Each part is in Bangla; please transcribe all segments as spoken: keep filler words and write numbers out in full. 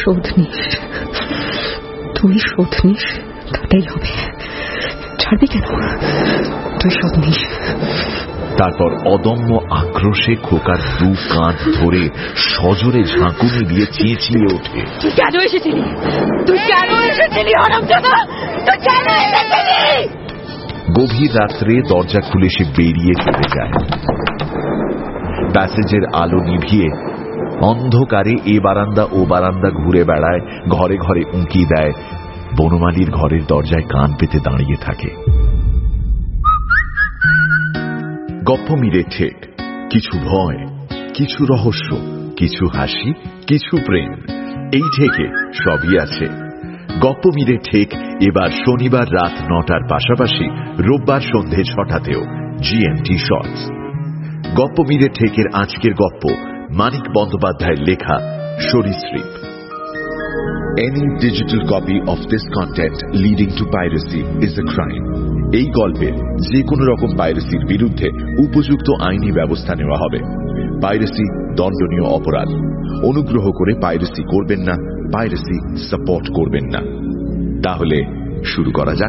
শোধ নিস, তুই শোধ নিস, তাতেই হবে। ছাড়বি কেন? তুই শোধ নিস। তারপর অদম্য আক্রোশে খোকার দু কাঁধ ধরে সজোরে ঝাঁকুনি দিয়ে চেঁচিয়ে ওঠে, তুই কেন এসেছিলি? তুই কেন এসেছিলি হারামজাদা? তুই কেন এসেছিলি? গভীর রাত্রে দরজা খুলে সে বেরিয়ে চলে যায়। প্যাসেজের আলো নিভিয়ে অন্ধকারে এ বারান্দা ও বারান্দা ঘুরে বেড়ায়, ঘরে ঘরে উঁকি দেয়, বনমালীর ঘরের দরজায় কান পেতে দাঁড়িয়ে থাকে। গপ্প মিলে ঠেক, কিছু ভয়, কিছু রহস্য, কিছু হাসি, কিছু প্রেম, এই ঠেকে সবই আছে। গপ্প মিলে ঠেক এবার শনিবার রাত নটার পাশাপাশি রোববার সন্ধে ছটাতেও জিএমটি শর্টস। গপ্প মিলে ঠেকের আজকের গপ্প মানিক বন্দ্যোপাধ্যায়ের লেখা সরীসৃপ। Any digital copy of this content leading to piracy is a crime. এই গল্পে যে কোনো রকম পাইরেসির বিরুদ্ধে উপযুক্ত আইনি ব্যবস্থা নেওয়া হবে। পাইরেসি দণ্ডনীয় অপরাধ। অনুগ্রহ করে পাইরেসি করবেন না, পাইরেসি সাপোর্ট করবেন না। তাহলে শুরু করা যাক।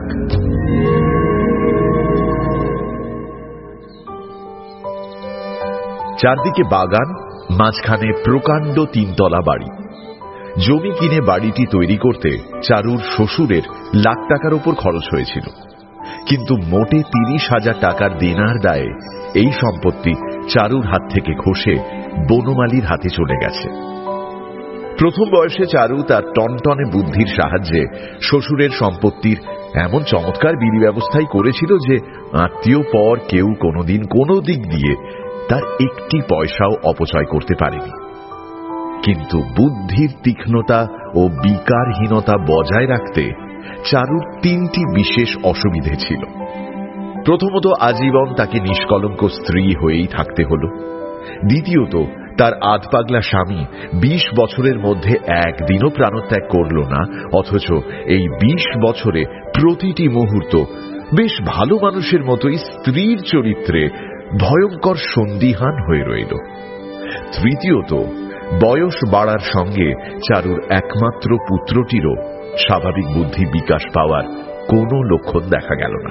চারদিকে বাগান, মাঝখানে প্রকাণ্ড তিনতলা বাড়ি। জমি কিনে বাড়িটি তৈরি করতে চারুর শ্বশুরের লাখ টাকার উপর খরচ হয়েছিল, কিন্তু মোটে তিরিশ হাজার টাকার দেনার দায়ে এই সম্পত্তি চারুর হাত থেকে খসে বনমালীর হাতে চলে গেছে। প্রথম বয়সে চারু তার টনটনে বুদ্ধির সাহায্যে শ্বশুরের সম্পত্তির এমন চমৎকার বিধি ব্যবস্থাই করেছিল যে আত্মীয় পর কেউ কোনোদিন কোনো দিক দিয়ে তার একটি পয়সাও অপচয় করতে পারেনি। কিন্তু বুদ্ধির তীক্ষ্ণতা ও বিকারহীনতা বজায় রাখতে চারুর তিনটি বিশেষ অসুবিধে ছিল। প্রথমত, আজীবন তাকে নিষ্কলঙ্ক স্ত্রী হয়েই থাকতে হল। দ্বিতীয়ত, তার আধপাগলা স্বামী বিশ বছরের মধ্যে একদিনও প্রাণত্যাগ করল না, অথচ এই বিশ বছরে প্রতিটি মুহূর্ত বেশ ভালো মানুষের মতোই স্ত্রীর চরিত্রে ভয়ঙ্কর সন্দিহান হয়ে রইল। তৃতীয়ত, বয়স বাড়ার সঙ্গে চারুর একমাত্র পুত্রটিরও স্বাভাবিক বুদ্ধি বিকাশ পাওয়ার কোনো লক্ষণ দেখা গেল না।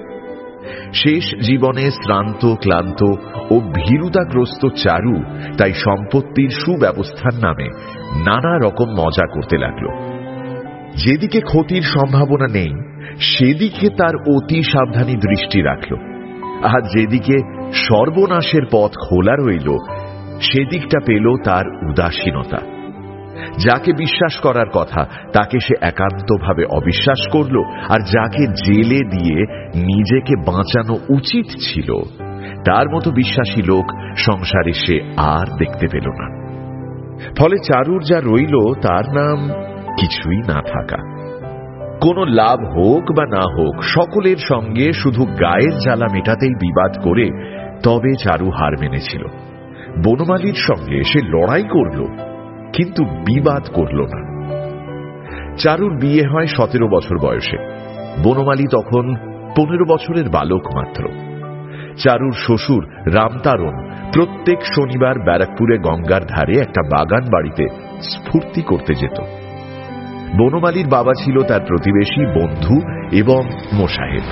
শেষ জীবনে শ্রান্ত, ক্লান্ত ও ভীরুতাগ্রস্ত চারু তাই সম্পত্তির সুব্যবস্থার নামে নানা রকম মজা করতে লাগল। যেদিকে ক্ষতির সম্ভাবনা নেই সেদিকে তার অতি সাবধানী দৃষ্টি রাখল, আর যেদিকে সর্বনাশের পথ খোলা রইল সেদিকটা পেল তার উদাসীনতা। যাকে বিশ্বাস করার কথা তাকে সে একান্তভাবে অবিশ্বাস করল, আর যাকে জেলে দিয়ে নিজেকে বাঁচানো উচিত ছিল তার মতো বিশ্বাসী লোক সংসারে সে আর দেখতে পেল না। ফলে চারুর যা রইল তার নাম কিছুই না থাকা। কোনো লাভ হোক বা না হোক সকলের সঙ্গে শুধু গায়ের জ্বালা মেটাতেই বিবাদ করে তবে চারু হার মেনেছিল। বনমালীর সঙ্গে সে লড়াই করল, কিন্তু বিবাদ করল না। চারুর বিয়ে হয় সতেরো বছর বয়সে। বনমালী তখন পনেরো বছরের বালক মাত্র। চারুর শ্বশুর রামতারণ প্রত্যেক শনিবার ব্যারাকপুরে গঙ্গার ধারে একটা বাগান বাড়িতে স্ফূর্তি করতে যেত। বনমালীর বাবা ছিল তার প্রতিবেশী, বন্ধু এবং মোসাহেব।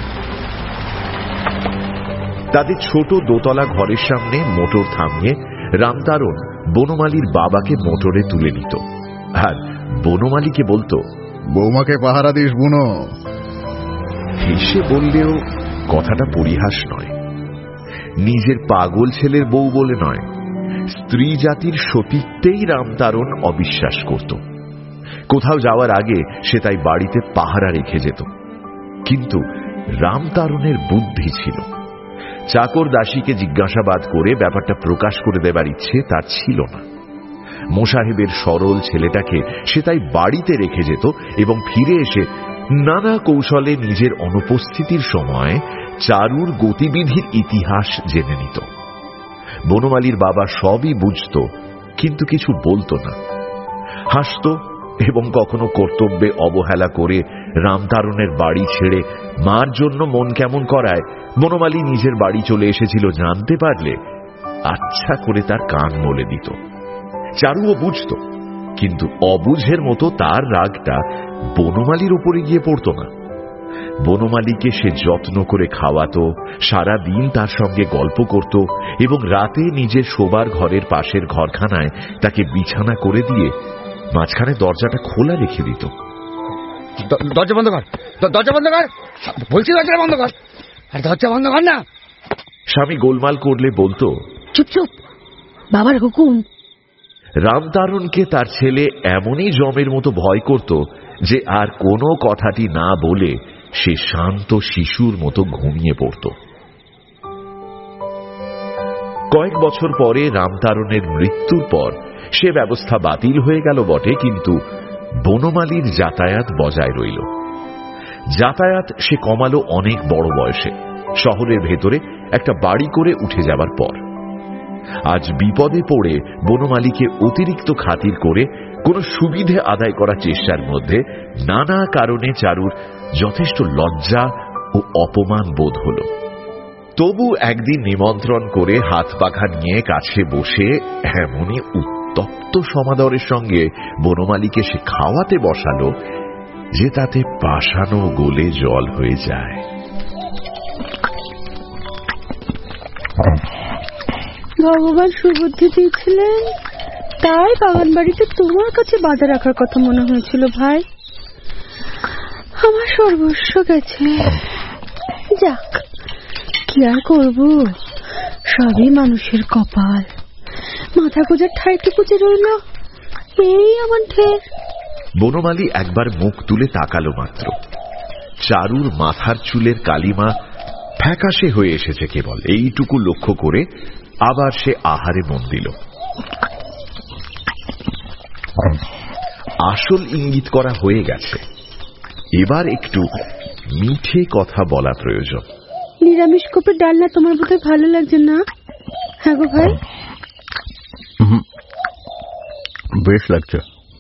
তাদের ছোট দোতলা ঘরের সামনে মোটর থামিয়ে রামতারণ বনমালীর বাবাকে মোটরে তুলে নিত, আর বনমালীকে বলতো, বৌমাকে পাহারা দিস বুনো। হেসে বললেও কথাটা পরিহাস নয়। নিজের পাগল ছেলের বউ বলে নয়, স্ত্রী জাতির সতীত্বেই রামতারণ অবিশ্বাস করত। কোথাও যাওয়ার আগে সে তাই বাড়িতে পাহারা রেখে যেত। কিন্তু রামতারণের বুদ্ধি ছিল। চাকর দাসীকে জিজ্ঞাসাবাদ করে ব্যাপারটা প্রকাশ করে দেবার ইচ্ছে তার ছিল না। মোসাহেবের সরল ছেলেটাকে সে তাই বাড়িতে রেখে যেত এবং ফিরে এসে নানা কৌশলে নিজের অনুপস্থিতির সময় চারুর গতিবিধির ইতিহাস জেনে নিত। বনমালীর বাবা সবই বুঝত, কিন্তু কিছু বলতো না। হাসত এবং কখনো কর্তব্যে অবহেলা করে রামতারণের বাড়ি ছেড়ে মার জন্য মন কেমন করায় বনমালী নিজের বাড়ি চলে এসেছিল জানতে পারলে আচ্ছা করে তার কান মলে দিত। চারুও বুঝত, কিন্তু অবুঝের মতো তার রাগটা বনমালীর উপরে গিয়ে পড়ত না। বনমালীকে সে যত্ন করে খাওয়াতো, সারা দিন তার সঙ্গে গল্প করত এবং রাতে নিজের শোবার ঘরের পাশের ঘরখানায় তাকে বিছানা করে দিয়ে মাঝখানে দরজাটা খোলা রেখে দিত। দরজা বন্ধ কর, দরজা বন্ধ কর বলছি, দরজা বন্ধ কর, আর দরজা বন্ধ কর না। স্বামী গোলমাল করলে বলতো, চুপ চুপ, বাবার হুকুম। রামতারণকে তার ছেলে এমনই জমের মতো ভয় করত যে আর কোনো কথাটি না বলে সে শান্ত শিশুর মতো ঘুমিয়ে পড়ত। কয়েক বছর পরে রামতারণের মৃত্যুর পর সে ব্যবস্থা বাতিল হয়ে গেল বটে, কিন্তু বনমালীর যাতায়াত বজায় রইল। যাতায়াত সে কমালো অনেক বড় বয়সে, শহরের ভেতরে একটা বাড়ি করে উঠে যাবার পর। আজ বিপদে পড়ে বনমালীকে অতিরিক্ত খাতির করে কোন সুবিধে আদায় করার চেষ্টার মধ্যে নানা কারণে চারুর যথেষ্ট লজ্জা ও অপমান বোধ হল। তবু একদিন নিমন্ত্রণ করে হাত পাখা নিয়ে কাছে বসে এমনই উত্তপ্ত সমাদরের সঙ্গে বনমালীকে সে খাওয়াতে বসালো যে তাতে পাষাণও গলে জল হয়ে যায়। ভগবান সুবুদ্ধি দিয়েছিলেন, তাই বাগান বাড়িতে তোমার কাছে বাধা রাখার কথা মনে হয়েছিল ভাই। আমার সর্বস্ব গেছে, যাক কি আর করবো, সবই মানুষের কপাল। মাথা গোজার ঠাইটুকু যে রইল, এই আমার ঢের। বনমালী একবার মুখ তুলে তাকালো মাত্র, চারুর মাথার চুলের কালিমা ফ্যাকাশে হয়ে এসেছে কেবল, এইটুকু লক্ষ্য করে আবার সে আহারে মন দিল। আসল ইঙ্গিত করা হয়ে গেছে, এবার একটু মিঠে কথা বলা প্রয়োজন। নিরামিষ কোপের ডালনা তোমার বোধহয় ভালো লাগছে না? হ্যাঁ গো ভাই, বেশ লাগছে।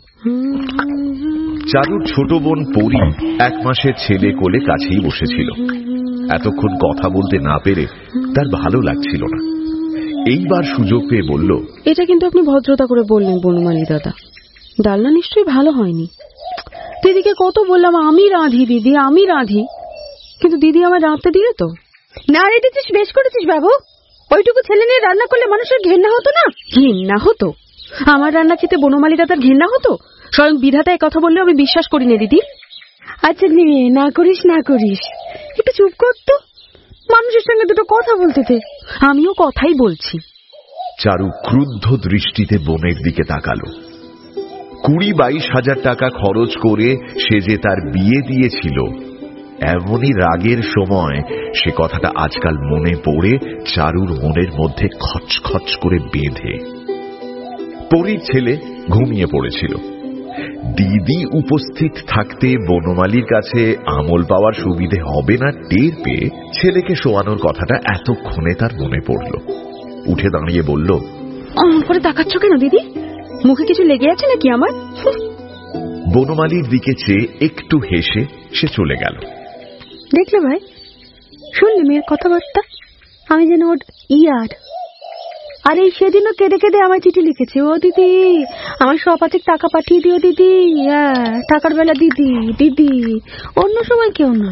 চারুর ছোট বোন পরি এক মাসের ছেলে কোলে কাছেই বসেছিল। এতক্ষণ কথা বলতে না পেরে তার ভালো লাগছিল না। এইবার সুযোগ পেয়ে বলল, এটা কিন্তু আপনি ভদ্রতা করে বললেন বনমালী দাদা, ডালনা নিশ্চয়ই ভালো হয়নি। দিদিকে কত বললাম আমি রাঁধি দিদি, আমি রাঁধি, কিন্তু দিদি আমার রাঁধতে দিলে তো না। রেঁধেছিস, বেশ করেছিস বাবু। ওইটুকু ছেলে নিয়ে রান্না করলে মানুষের ঘেন্না হতো না? ঘেন্না হতো? আমার রান্না খেতে বনমালী দাদার ঘেন্না হতো? স্বয়ং বিধাতা এই কথা বললে আমি বিশ্বাস করি না দিদি। আচ্ছা নিয়ে না করিস না করিস, একটু চুপ করতো, মানুষের সঙ্গে দুটো কথা বলতে দে। আমিও কথাই বলছি। চারু ক্রুদ্ধ দৃষ্টিতে বোনের দিকে তাকালো। কুড়ি বাইশ হাজার টাকা খরচ করে সে যে তার বিয়ে দিয়েছিল, এমনই রাগের সময় সে কথাটা আজকাল মনে পড়ে চারুর মনের মধ্যে খচখচ করে বেঁধে। পরীর ছেলে ঘুমিয়ে পড়েছিল। দিদি উপস্থিত থাকতে বনমালীর কাছে আমল পাওয়ার সুবিধে হবে না টের পেয়ে ছেলেকে শোয়ানোর কথাটা এতক্ষণে তার মনে পড়ল। উঠে দাঁড়িয়ে বলল, অমন করে তাকাচ্ছ কেন দিদি? মুখে কিছু লেগে আছে নাকি আমার? বনমালীর দিকে চেয়ে একটু হেসে সে চলে গেল। দেখলে ভাই, শুনলে মেয়ের কথাবার্তা, আমি যেন ওর ইয়ার। আর এই সেদিনও কেঁদে কেঁদে আমার চিঠি লিখেছে, ও দিদি আমার সপাতিক টাকা পাঠিয়ে দিও দিদি, টাকার বেলা দিদি দিদি, অন্য সময় কেউ না।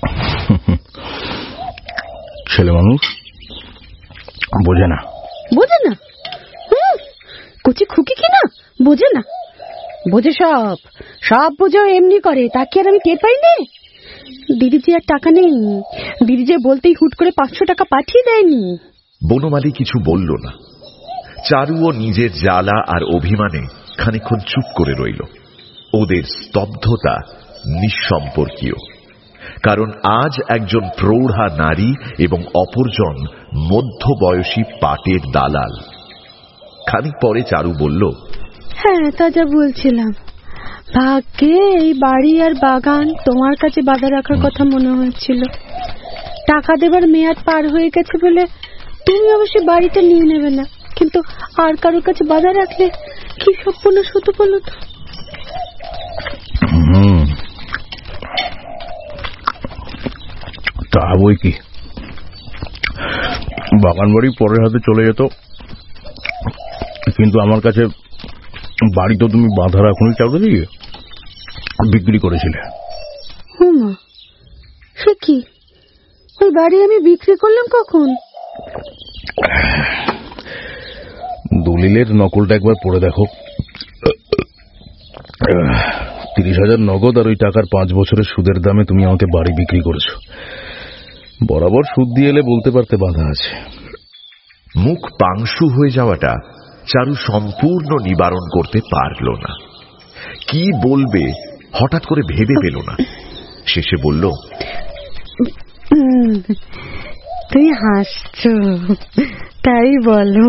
ছেলে মানুষ বোঝে না, বোঝে না? হুম, কুচি খুকি কি না বোঝে না? বোঝে সব, সব বোঝাও এমনি করে, তা কি আর আমি টের পাই না? দিদি যে আর টাকা নেই, দিদি যে বলতেই হুট করে পাঁচশো টাকা পাঠিয়ে দেয়নি। বনমালী কিছু বলল না। চারুও নিজের জ্বালা আর অভিমানে খানিকক্ষণ চুপ করে রইল। ওদের স্তব্ধতা নিঃসম্পর্কীয়, কারণ আজ একজন প্রৌঢ়া নারী এবং অপরজন মধ্যবয়সী পাটের দালাল। খানিক পরে চারু বলল, হ্যাঁ তা যা বলছিলাম, ভাগ্যে এই বাড়ি আর বাগান তোমার কাছে বাধা রাখার কথা মনে হয়েছিল। টাকা দেবার মেয়াদ পার হয়ে গেছে বলে তুমি অবশ্যই বাড়িটা নিয়ে নেবে না, কিন্তু আর কারোর কাছে বাধা রাখলে কি সর্বনাশ হতো বলো তো? তা বই কি, বাগান বাড়ি পরের হাতে চলে যেত, কিন্তু আমার কাছে বাড়ি তো তুমি বাঁধা রাখুনি চাউরে দিয়ে বিক্রি করেছিলে। হুমা, সে কি? ওই বাড়ি আমি বিক্রি করলাম কখন? দলিলের নকলটা একবার পড়ে দেখো। তিরিশ হাজার নগদ আর ওই টাকার পাঁচ বছরের সুদের দামে তুমি আমাকে বাড়ি বিক্রি করেছো। বরাবর সুদ দিয়ে এলে বলতে পারতে বাধা আছে। মুখ পাংশু হয়ে যাওয়াটা চারু সম্পূর্ণ নিবারণ করতে পারল না। কি বলবে হঠাৎ করে ভেবে পেল না। শেষে বলল, তুই হাসছ, তাই বলো।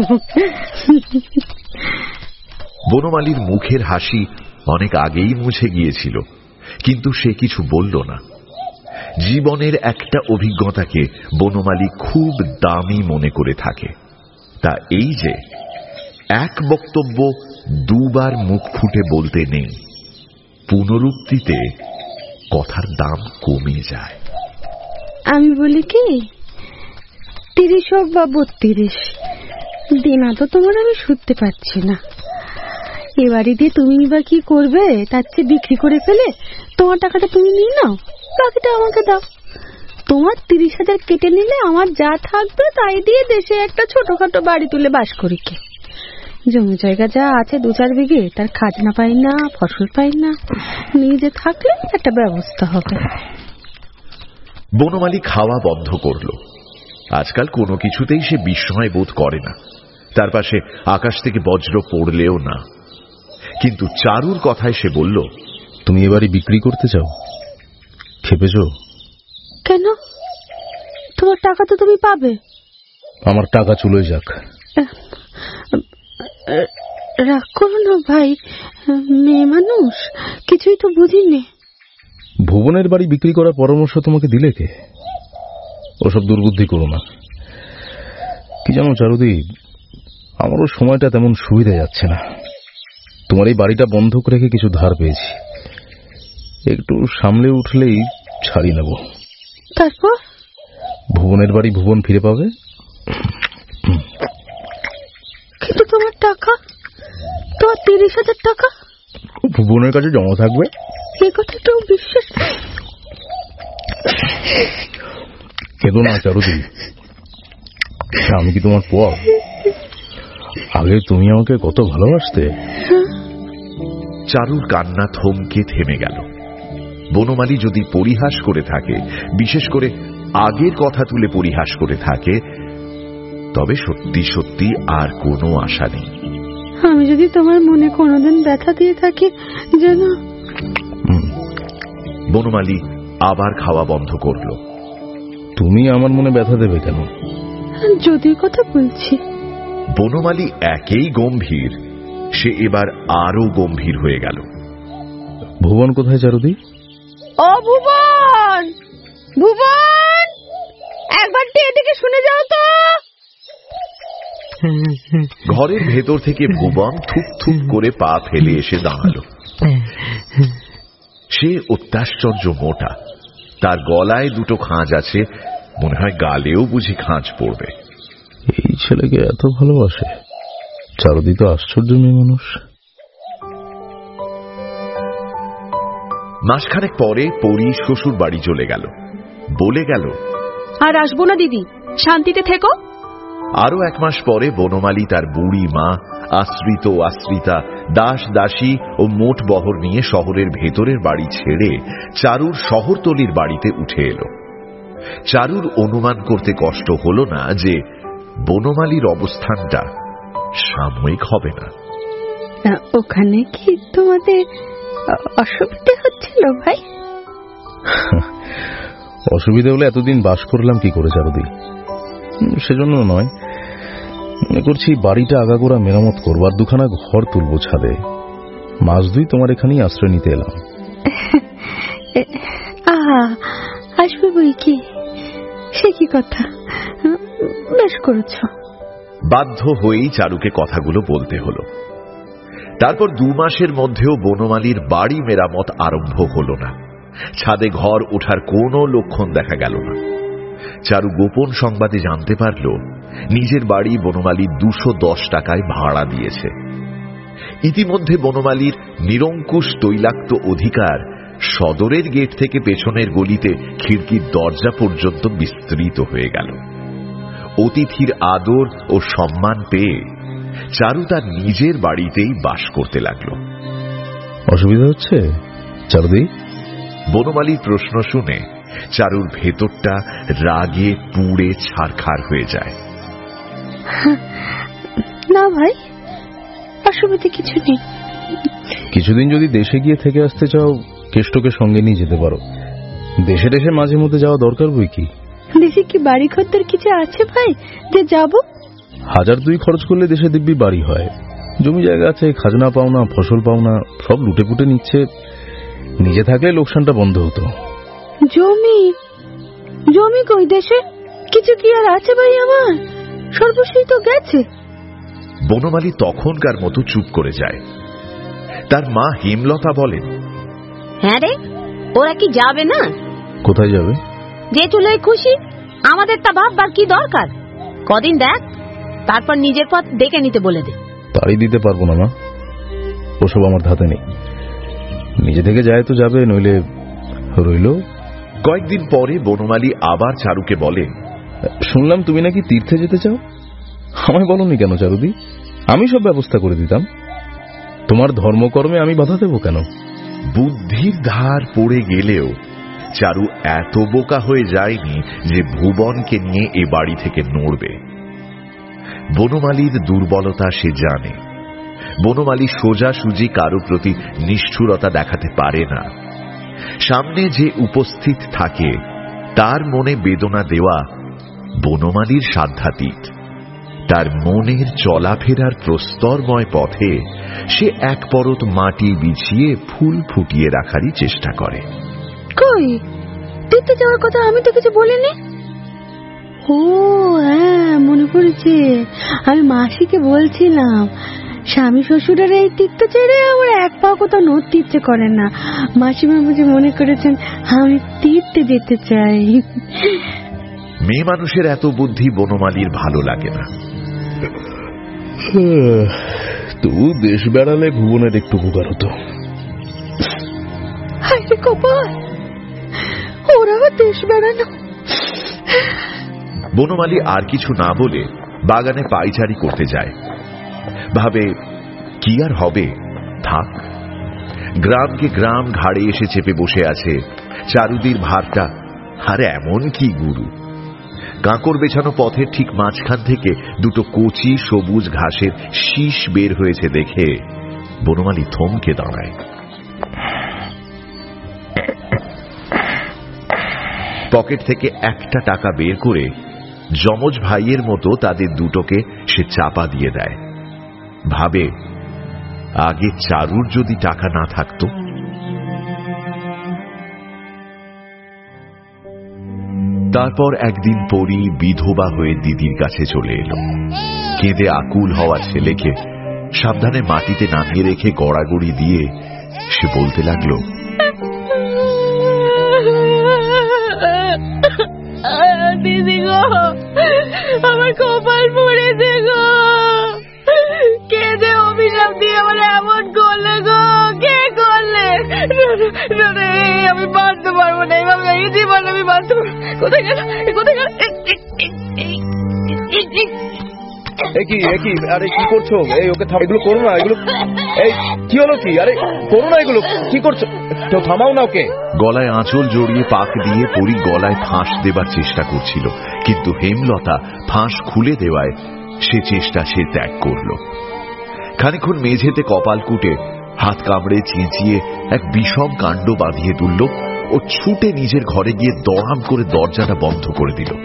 বনমালীর মুখের হাসি অনেক আগেই মুছে গিয়েছিল, কিন্তু সে কিছু বলল না। জীবনের একটা অভিজ্ঞতাকে বনমালী খুব দামি মনে করে থাকে, তা এই যে এক বক্তব্য দুবার মুখ ফুটে বলতে নেই, পুনরুক্তিতে কথার দাম কমে যায়। আমি বলি কি, তিরিশ হোক বা বত্রিশ, দেনা তো তোমার আমি শুনতে পারছি না। এ বাড়ি দিয়ে তুমি বা কি করবে? তার চেয়ে বিক্রি করে ফেলে তোমার টাকাটা তুমি নিয়ে নাও, বাকিটা আমাকে দাও। তোমার তিরিশ হাজার কেটে নিলে আমার যা থাকবে তাই দিয়ে দেশে একটা ছোটখাটো বাড়ি তুলে বাস করি। কে জমি জায়গা যা আছে দু চার বিঘে, তার খাজনা পাই না, ফসল পাই না, নিজে থাকলে একটা ব্যবস্থা হবে। বনমালী খাওয়া বন্ধ করল। আজকাল কোনো কিছুতেই সে বিস্ময় বোধ করে না, তার পাশে আকাশ থেকে বজ্র পড়লেও না। কিন্তু চারুর কথায় সে বলল, তুমি এবারে বিক্রি করতে চাও? খেপেছ কেন? তোমার টাকা তো তুমি পাবে। আমার টাকা চলে যাক। রাগ করো না ভাই, মেয়ে মানুষ, কিছুই তো বুঝিনি। ভুবনের বাড়ি বিক্রি করার পরামর্শ তোমাকে দিলে কে? ওসব দুর্বুদ্ধি করো না। কি জানো চারুদি, আমারও সময়টা তেমন সুবিধা যাচ্ছে না। তোমার এই বাড়িটা বন্ধক রেখে কিছু ধার পেয়েছি, একটু সামলে উঠলেই ছাড়ি নেব। তারপর ভুবনের বাড়ি ভুবন ফিরে পাবে। কিন্তু তোমার টাকা, তোমার তিরিশ হাজার টাকা ভুবনের কাছে জমা থাকবে। এই কথাটাও বিশ্বাস। কেঁদো না চারুদি, আমি কি তোমার পর? আগে তুমি আমাকে কত ভালোবাসতে। চারুর কান্না থমকে থেমে গেল। বনমালী যদি পরিহাস করে থাকে, বিশেষ করে আগের কথা তুলে পরিহাস করে থাকে, তবে সত্যি সত্যি আর কোনো আশা নেই। আমি যদি তোমার মনে কোনোদিন ব্যথা দিয়ে থাকি যেন। বনমালী আবার খাওয়া বন্ধ করল। তুমি আমার মনে ব্যথা দেবে কেন? যদি কথা বলছি। বনমালী একেই গম্ভীর, সে এবার আরো গম্ভীর হয়ে গেল। ভুবন কোথায় চারুদি? ও ভুবন, ভুবন, একবার এদিকে শুনে যাও তো। ঘরের ভেতর থেকে ভুবন থুপ থুপ করে পা ফেলে এসে দাঁড়ালো। সে অত্যাশ্চর্য মোটা, তার গলায় দুটো খাঁজ আছে, মনে হয় গালেও বুঝি খাঁজ পড়বে। এই ছেলেকে এত ভালোবাসে? চারুদি তো আশ্চর্য মেয়ে মানুষ। মাসখানেক পরে পরি শ্বশুর বাড়ি চলে গেল, বলে গেল, আর আসবো না দিদি, শান্তিতে থেকো। আরো এক মাস পরে বনমালী তার বুড়ি মা, আশ্রিত আশ্রিতা, দাস দাসী ও মোট বহর নিয়ে শহরের ভেতরের বাড়ি ছেড়ে চারুর শহরতলির বাড়িতে উঠে এলো। চারুর অনুমান করতে কষ্ট হল না যে বনমালীর অবস্থানটা সাময়িক হবে না। ওখানে কি তোমাদের অসুবিধা হচ্ছিল ভাই? অসুবিধা হলে এতদিন বাস করলাম কি করে চারুদি? সেজন্য নয়, মনে করছি বাড়িটা আগাগোড়া মেরামত করবো আর দুখানা ঘর তুলবো ছাদে। মাস দুই তোমার এখানেই আশ্রয় নিতে এলাম। আহা, আসবে বই কি, সে কি কথা, বেশ করেছ। বাধ্য হয়েই চারুকে কথাগুলো বলতে হলো। তারপর দু মাসের মধ্যেও বনমালীর বাড়ি মেরামত আরম্ভ হল না। ছাদে ঘর ওঠার কোনো লক্ষণ দেখা গেল না। চারু গোপন সংবাদে জানতে পারল নিজের বাড়ি বনমালী দুশো দশ টাকায় ভাড়া দিয়েছে। ইতিমধ্যে বনমালীর নিরঙ্কুশ তৈলাক্ত অধিকার সদরের গেট থেকে পেছনের গলিতে খিড়কির দরজা পর্যন্ত বিস্তৃত হয়ে গেল। অতিথির আদর ও সম্মান পেয়ে চারু তার নিজের বাড়িতেই বাস করতে লাগল। অসুবিধা হচ্ছে চারুদি? বনমালীর প্রশ্ন শুনে চারুর ভেতরটা রাগে পুড়ে ছারখার হয়ে যায়। না ভাই, অসুবিধা কিছু নেই। কিছুদিন যদি দেশে গিয়ে থেকে আসতে চাও, কেষ্টকে সঙ্গে নিয়ে যেতে পারো। দেশে দেশে মাঝে মধ্যে যাওয়া দরকার বই কি। দেশে কি বাড়ি খদ্দের কিছু আছে ভাই যে যাব? হাজার দুই খরচ করলে দেশে দিব্যি বাড়ি হয়। জমি জায়গা আছে, খাজনা পাওনা, ফসল পাওনা সব লুটে পুটে নিচ্ছে। নিজে থাকলে লোকসানটা বন্ধ হতো। জমি জমি কই দেশে? কিছু কি আর আছে ভাই আমার? সর্বস্বই তো গেছে। বনমালী তখনকার মতো চুপ করে যায়। তার মা হেমলতা বলেন, হ্যাঁ রে, ওরা কি যাবে না? কোথায় যাবে? যে চলে খুশি, আমাদের তা ভাববার কি দরকার? কদিন দেখ, তারপর নিজের পথ দেখে নিতে বলে দে। তাড়ি দিতে পারবো না মা, ওসব আমার ধাতে নেই। নিজে থেকে যায় তো যাবে, নইলে রইল। কয়েকদিন পরে বনমালী আবার চারুকে বলে, শুনলাম তুমি নাকি তীর্থে যেতে চাও। আমায় বলনি কেন চারুদি? আমি সব ব্যবস্থা করে দিতাম। তোমার ধর্মকর্মে আমি বাধা দেব কেন? বুদ্ধির ধার পড়ে গেলেও চারু এত বোকা হয়ে যায়নি যে ভুবনকে নিয়ে এ বাড়ি থেকে নড়বে। বনমালীর দুর্বলতা সে জানে। বনমালী সোজাসুজি কারো প্রতি নিষ্ঠুরতা দেখাতে পারে না। সামনে যে উপস্থিত থাকে তার মনে বেদনা দেওয়া বনমালীর সাধ্যাতীত। তার মনের চলাফেরার প্রস্তরময় পথে সে এক পরত মাটি বিছিয়ে ফুল ফুটিয়ে রাখারই চেষ্টা করে। কই, তীর্থে যাওয়ার কথা আমি তো কিছু বলিনি। ও হ্যাঁ, মনে পড়েছে। আমি মাসিকে বলছিলাম স্বামী শ্বশুরের এই তীর্থ ছেড়ে আমার এক পা কোথাও নড়তে ইচ্ছে করে না। মাসিমা বুঝে মনে করেছেন আমি তীর্থে যেতে চাই। মেয়ে মানুষের এত বুদ্ধি বনমালীর ভালো লাগে না। তবু দেশ বেড়ালে ভুবনের একটু উপকার হতো। ওরাও দেশ বেড়ানো। বনমালী আর কিছু না বলে বাগানে পায়চারি করতে যায়। ভাবে কি আর হবে, থাক। গ্রামকে গ্রাম ঘাড়ে এসে চেপে বসে আছে চারুদির ভারটা। আর এমন কি গুরু! কাঁকর বেছানো পথের ঠিক মাঝখান থেকে দুটো কচি সবুজ ঘাসের শীষ বের হয়েছে দেখে বনমালী থমকে দাঁড়ায়। পকেট থেকে একটা টাকা বের করে যমজ ভাইয়ের মতো তাদের দুটোকে সে চাপা দিয়ে দেয়। ভাবে আগে চারুর যদি টাকা না থাকতো। তারপর একদিন পরী বিধবা হয়ে দিদির কাছে চলে এলো। কেঁদে আকুল হওয়া ছেলেকে সাবধানে মাটিতে নামিয়ে রেখে গড়াগড়ি দিয়ে সে বলতে লাগলো, দিদি গো, আমার কপাল পড়েছে গো। কেঁদে অভিশাপ দিয়ে আমার এমন করলে গো। কে করলে? আমি বাঁধতে পারবো না, এইভাবে এই জীবন আমি বাঁধতে পারবো। কোথায় গেল কোথায় গেল? কি একই আরে কি করছো? এই ওকে থাম, এগুলো করো না। এগুলো এই কি হলো? কি আরে করো না, এগুলো কি করছো? তো থামাও না ওকে। গলায় আঁচল জড়িয়ে পাক দিয়ে পরী গলায় ফাঁস দেবার চেষ্টা করছিল, কিন্তু হেমলতা ফাঁস খুলে দেওয়ায় সে চেষ্টা সে ত্যাগ করল। খানিকক্ষণ মেঝেতে কপাল কুটে হাত কামড়ে চেঁচিয়ে এক বিষম কাণ্ড বাঁধিয়ে তুলল ও ছুটে নিজের ঘরে গিয়ে দড়াম করে দরজাটা বন্ধ করে দিল।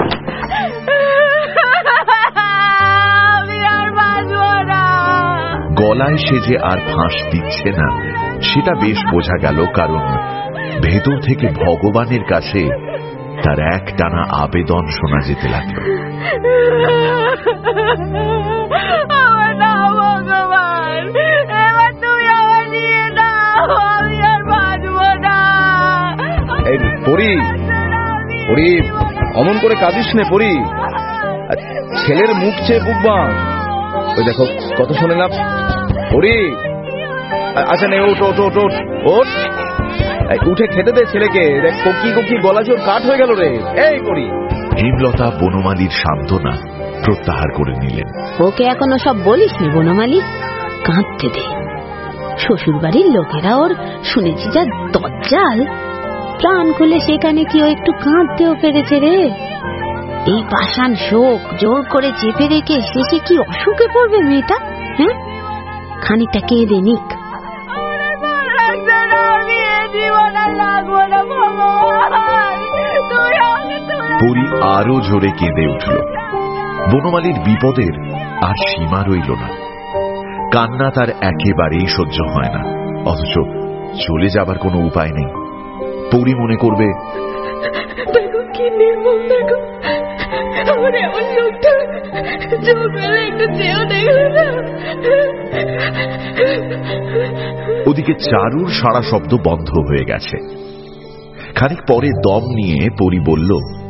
গলায় সে যে আর ফাঁস দিচ্ছে না সেটা বেশ বোঝা গেল, কারণ ভেতর থেকে ভগবানের কাছে তার এক টানা আবেদন শোনা যেতে লাগলো। পরি পরি অমন করে কাঁদিস নে পরি, ছেলের মুখ চেয়ে বুক বাঁধ। ওই দেখো কত শোনে না, ওরে আচ্ছা নে ওঠ ওঠ ওঠ ওঠ ওঠ উঠে খেতে দে ছেলেকে। দেখ কোকি কোকি গলা জোর কাঠ হয়ে গেল রে। এই করি। হেমলতা বনমালীর সান্ত্বনা প্রত্যাহার করে নিলেন। ওকে এখনো সব বলিস নি বনমালী, কাঁদতে দে। শ্বশুর বাড়ির লোকেরা ওর শুনেছি যা দজ্জাল, প্রাণ খুলে সেখানে কি ও একটু কাঁদতেও পেরেছে রে। এই পাষাণ শোক জোর করে চেপে রেখে শেষে কি অসুখে পড়বে মেয়েটা? হ্যাঁ, খানিকটা কেঁদে নিক। পরি আরো জোরে কেঁদে উঠল। বনমালীর বিপদের আর সীমা রইল না। কান্না তার একেবারেই সহ্য হয় না, অথচ চলে যাবার কোনো উপায় নেই। পরি মনে করবে, দেখো কি নির্মম, দেখো আমার এমন চোখটা চোখ মেলে একটু চেয়েও দেখলো না। ওদিকে চারুর সারা শব্দ বন্ধ হয়ে গেছে। খানিক পরে দম নিয়ে পরি বলল,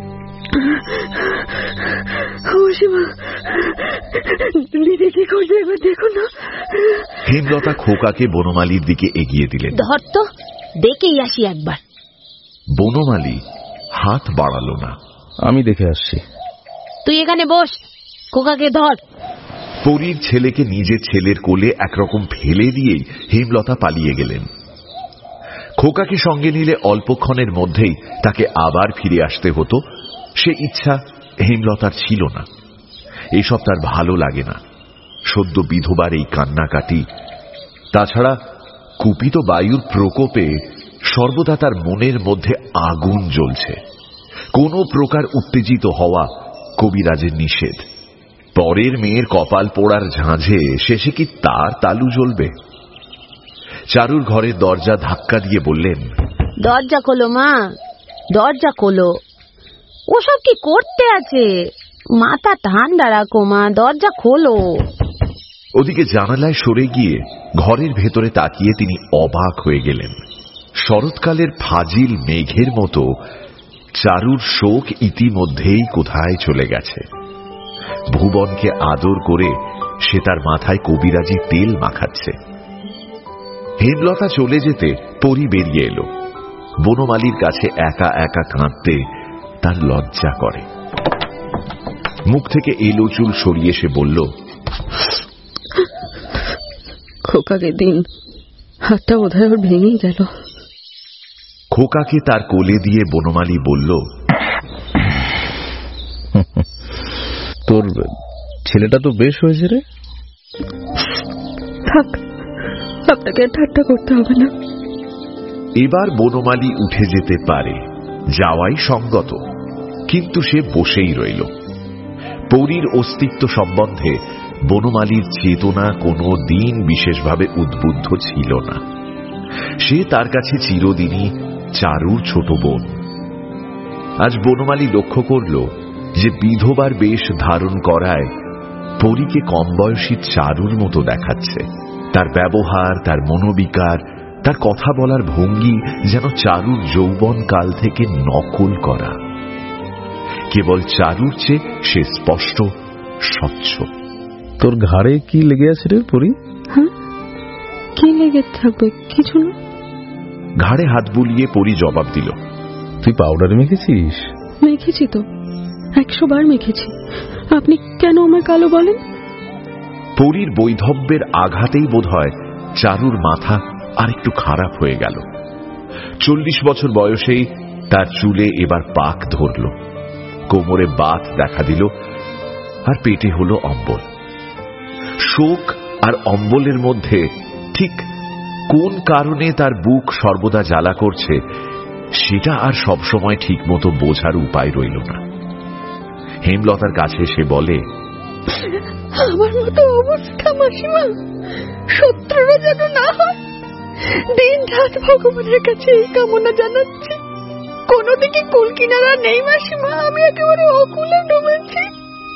দেখো না। হেমলতা খোকাকে বনমালীর দিকে এগিয়ে দিলেন। ধর তো, দেখেই আসি একবার। বনমালী হাত বাড়ালো না। আমি দেখে আসছি। তুই এখানে বস, খোকাকে ধর। পরীর ছেলেকে নিজের ছেলের কোলে একরকম ফেলে দিয়েই হেমলতা পালিয়ে গেলেন। খোকাকে সঙ্গে নিলে অল্পক্ষণের মধ্যেই তাকে আবার ফিরে আসতে হতো, সে ইচ্ছা হেমলতার ছিল না। এসব তার ভালো লাগে না, সদ্য বিধবার এই কান্নাকাটি। তাছাড়া কুপিত বায়ুর প্রকোপে সর্বদা তার মনের মধ্যে আগুন জ্বলছে। কোনো প্রকার উত্তেজিত হওয়া কবিরাজের নিষেধ। পরের মেয়ের কপাল পোড়ার ঝাঁঝে শেষে কি তার তালু জ্বলবে? চারুর ঘরের দরজা ধাক্কা দিয়ে বললেন, দরজা খোলো মা, দরজা খোলো। ওসব কি করতে আছে? মাথা ঠান্ডা রাখো মা, দরজা খোলো। ওদিকে জানালায় সরে গিয়ে ঘরের ভেতরে তাকিয়ে তিনি অবাক হয়ে গেলেন। শরৎকালের ফাজিল মেঘের মতো চারুর শোক ইতিমধ্যেই কোথায় চলে গেছে। ভুবনকে আদর করে সে তার মাথায় কবিরাজি তেল মাখাচ্ছে। হেমলতা চলে যেতে পরি বেরিয়ে এলো। বনমালীর কাছে একা একা কাঁদতে তার লজ্জা করে। মুখ থেকে এলো চুল সরিয়ে সে বলল, খোকাকে দিন, হাতটা বোধহয় ওর ভেঙেই গেল। খোকাকে তার কোলে দিয়ে বনমালী বলল, তোর ছেলেটা তো বেশ হয়েছে রে। থাক, আপনাকে ঠাট্টা করতে হবে না। এবার বনমালী উঠে যেতে পারে, যাওয়াই সঙ্গত, কিন্তু সে বসেই রইল। পরীর অস্তিত্ব সম্বন্ধে বনমালীর চেতনা কোনো দিন বিশেষভাবে উদ্বুদ্ধ ছিল না। সে তার কাছে চিরদিনই চারুর ছোট বোন। আজ বনমালী লক্ষ্য করল যে বিধবার বেশ ধারণ করায় পরীকে কম বয়সী চারুর মতো দেখাচ্ছে। তার ব্যবহার, তার মনোবিকার, তার কথা বলার ভঙ্গি যেন চারুর যৌবন কাল থেকে নকল করা। কেবল চারুর চেয়ে সে স্পষ্ট স্বচ্ছ। তোর ঘাড়ে কি লেগে আছে রে পরি? হ্যাঁ, কি লেগে থাকবে? কিছু না। ঘাড়ে হাত বুলিয়ে পরি জবাব দিল, তুই পাউডার মেখেছিস? মেখেছি তো, একশো বার মেখেছি। আপনি কেন আমায় কালো বলেন? পরীর বৈধব্যের আঘাতেই বোধহয় চারুর মাথা আর একটু খারাপ হয়ে গেল। চল্লিশ বছর বয়সেই তার চুলে এবার পাক ধরল, কোমরে বাত দেখা দিল, আর পেটে হলো অম্বল। শোক আর অম্বলের মধ্যে ঠিক কোন কারণে তার বুক সর্বদা জ্বালা করছে সেটা আর সবসময় ঠিক মতো বোঝার উপায় রইল না। হেমলতার কাছে সে বলে, আমার মতো অবস্থা মাসিমা, শত্রুরা যেন না হয়। দিন রাত ভগবানের কাছে এই কামনা জানাচ্ছি। কোন দিকে কুল কিনারা নেই মাসিমা, আমি একেবারে অকুলে ডুবেছি।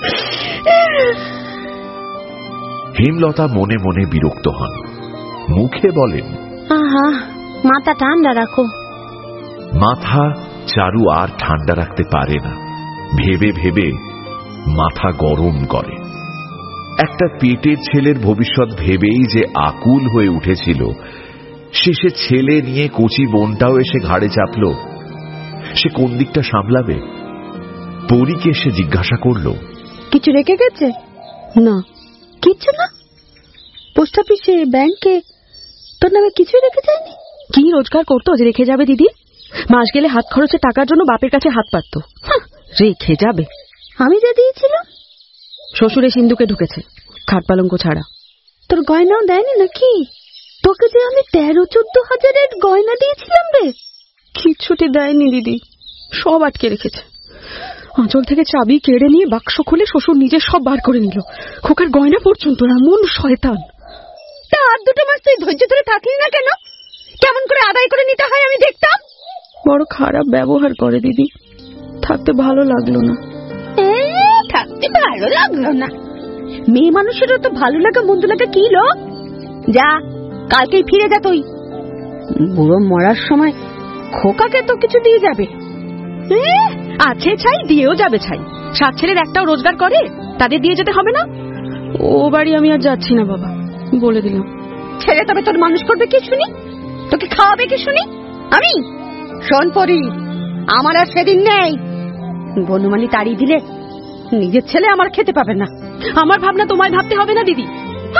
হেমলতা মনে মনে বিরক্ত হন, মুখে বলেন, আহা, মাথা ঠান্ডা রাখো। মাথা চারু আর ঠান্ডা রাখতে পারে না, ভেবে ভেবে মাথা গরম করে। একটা পেটের ছেলের ভবিষ্যৎ ভেবেই যে আকুল হয়ে উঠেছিল, শেষে ছেলে নিয়ে কচি বোনটাও এসে ঘাড়ে চাপল। সে কোন দিকটা সামলাবে? পরীকে সে জিজ্ঞাসা করল, কিছু রেখে গেছে? না, কিচ্ছু না। পোস্ট অফিসে, ব্যাংকে তোর নামে কিছুই রেখে যায়নি? কি রোজগার করতো যে রেখে যাবে দিদি? মাস গেলে হাত খরচের টাকার জন্য বাপের কাছে হাত পাতত। রেখে যাবে? আমি যা দিয়েছিলাম। শ্বশুরে সিন্ধুকে ঢুকেছে, খাট পালঙ্ক ছাড়া। তোর গয়নাও দেয়নি নাকি? তোকে যে আমি তেরো চোদ্দ হাজারের গয়না দিয়েছিলাম রে। কিচ্ছুটি দেয়নি দিদি, সব আটকে রেখেছে। আঁচল থেকে চাবি কেড়ে নিয়ে বাক্স খুলে শ্বশুর নিজে সব বার করে নিল, খোকার গয়না পর্যন্ত। এমন শয়তান। তা আর দুটো মাস তুই ধৈর্য ধরে থাকলি না কেন? কেমন করে আদায় করে নিতে হয় আমি দেখতাম। বড় খারাপ ব্যবহার করে দিদি, থাকতে ভালো লাগলো না। থাকতে ভালো লাগলো না? মেয়ে মানুষেরও তো ভালো লাগা মন্দ লাগা কি লো? যা, কালকেই ফিরে যা তুই। বুড়ো মরার সময় খোকাকে তো কিছু দিয়ে যাবে। আছে ছাই, দিয়েও যাবে ছাই। সাত ছেলের একটাও রোজগার করে, তাদের দিয়ে যেতে হবে না? ও বাড়ি আমি আর যাচ্ছি না বাবা, বলে দিলাম। ছেলে তবে তোর মানুষ করবে কি শুনি? তোকে খাওয়াবে কি শুনি? আমি? শোন পরি, আমার আর সেদিন নেই। বনমালী তাড়িয়ে দিলে নিজের ছেলে আমার খেতে পাবে না। আমার ভাবনা তোমায় ভাবতে হবে না দিদি।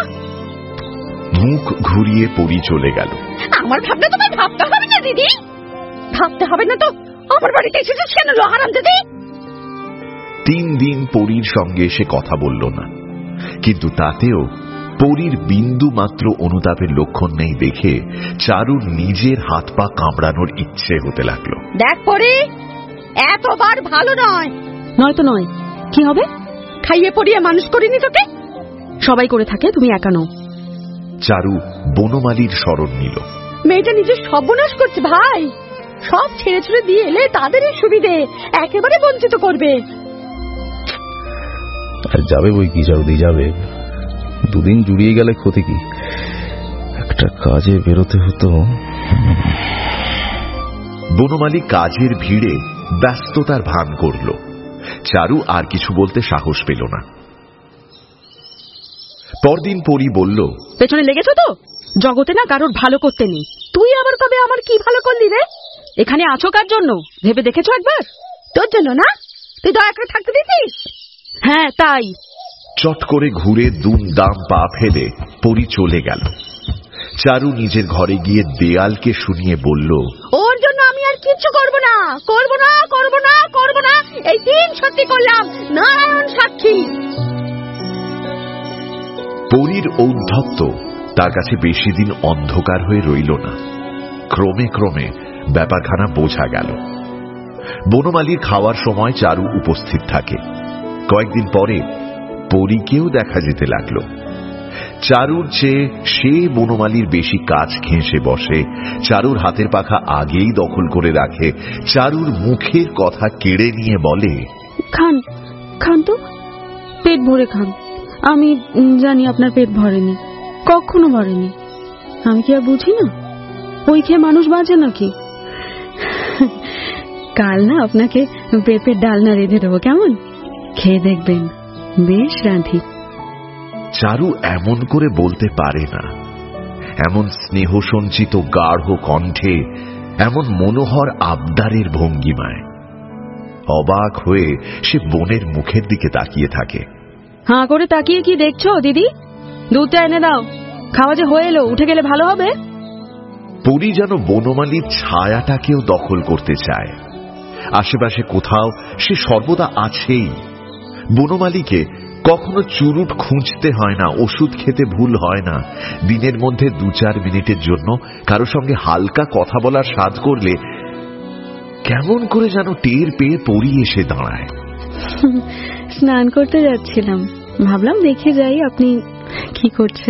মুখ ঘুরিয়ে পরি চলে গেল। আমার ভাবনা তোমায় ভাবতে হবে না দিদি? ভাবতে হবে না তো আমার বাড়িতে এসেছিস কেন লো হারামজাদি? তিন দিন পরীর সঙ্গে সে কথা বলল না, কিন্তু তাতেও পরীর বিন্দু মাত্র অনুতাপের লক্ষণ নেই দেখে চারুর নিজের হাত পা কামড়ানোর ইচ্ছে হতে লাগলো। দেখ পরি, এতবার ভালো নয়। নয়তো নয়, কি হবে? খাইয়ে পরিয়ে মানুষ করিনি তোকে? সবাই করে থাকে, তুমি একা নও। চারু বনমালীর স্মরণ নিল। মেয়েটা নিজের সর্বনাশ করছে ভাই। সব ছেড়ে ছুড়ে দিয়ে এলে তাদেরই সুবিধে, একেবারে বঞ্চিত করবে। যাবে বই কি চারুদি, যাবে। দুদিন জুড়িয়ে গেলে ক্ষতি কি? একটা কাজে বেরোতে হতো। বনমালী কাজের ভিড়ে ব্যস্ততার ভান করল। চারু আর কিছু বলতে সাহস পেল না। পরদিন পরি বলল, পেছনে লেগেছ তো? জগতে না কারোর ভালো করতে নেই। তুই আবার কবে আমার কি ভালো করলি রে? এখানে আছো কার জন্য ভেবে দেখেছো একবার? তোর জন্য না? তুই দয়া করে থাকতে দিতিস? হ্যাঁ তাই। চট করে ঘুরে দুম দাম পা ফেলে পরি চলে গেল। চারু নিজের ঘরে গিয়ে দেয়ালকে শুনিয়ে বলল, ওর জন্য আমি আর কিচ্ছু করব না, করব না, করব না, করব না। এই দিন সত্যি করলাম, নারায়ণ সাক্ষী। পরীর ঔদ্ধত্য তার কাছে বেশি দিন অন্ধকার হয়ে রইল না। ক্রমে ক্রমে ব্যাপারখানা বোঝা গেল। বনমালীর খাওয়ার সময় চারু উপস্থিত থাকে। কয়েকদিন পরে পরীকেও দেখা যেতে লাগলো। চারুর চেয়ে সে বনমালীর বেশি কাজ ঘেঁষে বসে, চারুর হাতের পাখা আগেই দখল করে রাখে, চারুর মুখের কথা কেড়ে নিয়ে বলে, খান খান তো, পেট ভরে খান। আমি জানি আপনার পেট ভরেনি, কখনো ভরেনি। আমি কি আর বুঝি না? ওই খেয়ে মানুষ বাঁচে নাকি? কাল না আপনাকে পেঁপের ডালনা রেঁধে দেবো, কেমন? খেয়ে দেখবেন, বেশ রাঁধি। চারু এমন করে বলতে পারে না। এমন স্নেহ সঞ্চিত গাঢ় কণ্ঠে, এমন মনোহর আবদারের ভঙ্গিমায়। অবাক হয়ে সে বোনের মুখের দিকে তাকিয়ে থাকে। হাঁ করে তাকিয়ে কি দেখছো দিদি? দুধটা এনে দাও, খাওয়া যে হয়ে এলো, উঠে গেলে ভালো হবে। পরি যেন বনমালীর ছায়াটাকেও দখল করতে চায়। আশেপাশে কোথাও সে সর্বদা আছেই। বনমালীকে কখনো চুরুট খুঁজতে হয় না, ওষুধ খেতে ভুল হয় না। দিনের মধ্যে দু চার মিনিটের জন্য কারো সঙ্গে হালকা কথা বলার স্বাদ করলে কেমন করে যেন টের পেয়ে পরি এসে দাঁড়ায়। স্নান করতে যাচ্ছিলাম, ভাবলাম দেখে যাই আপনি কি করছেন।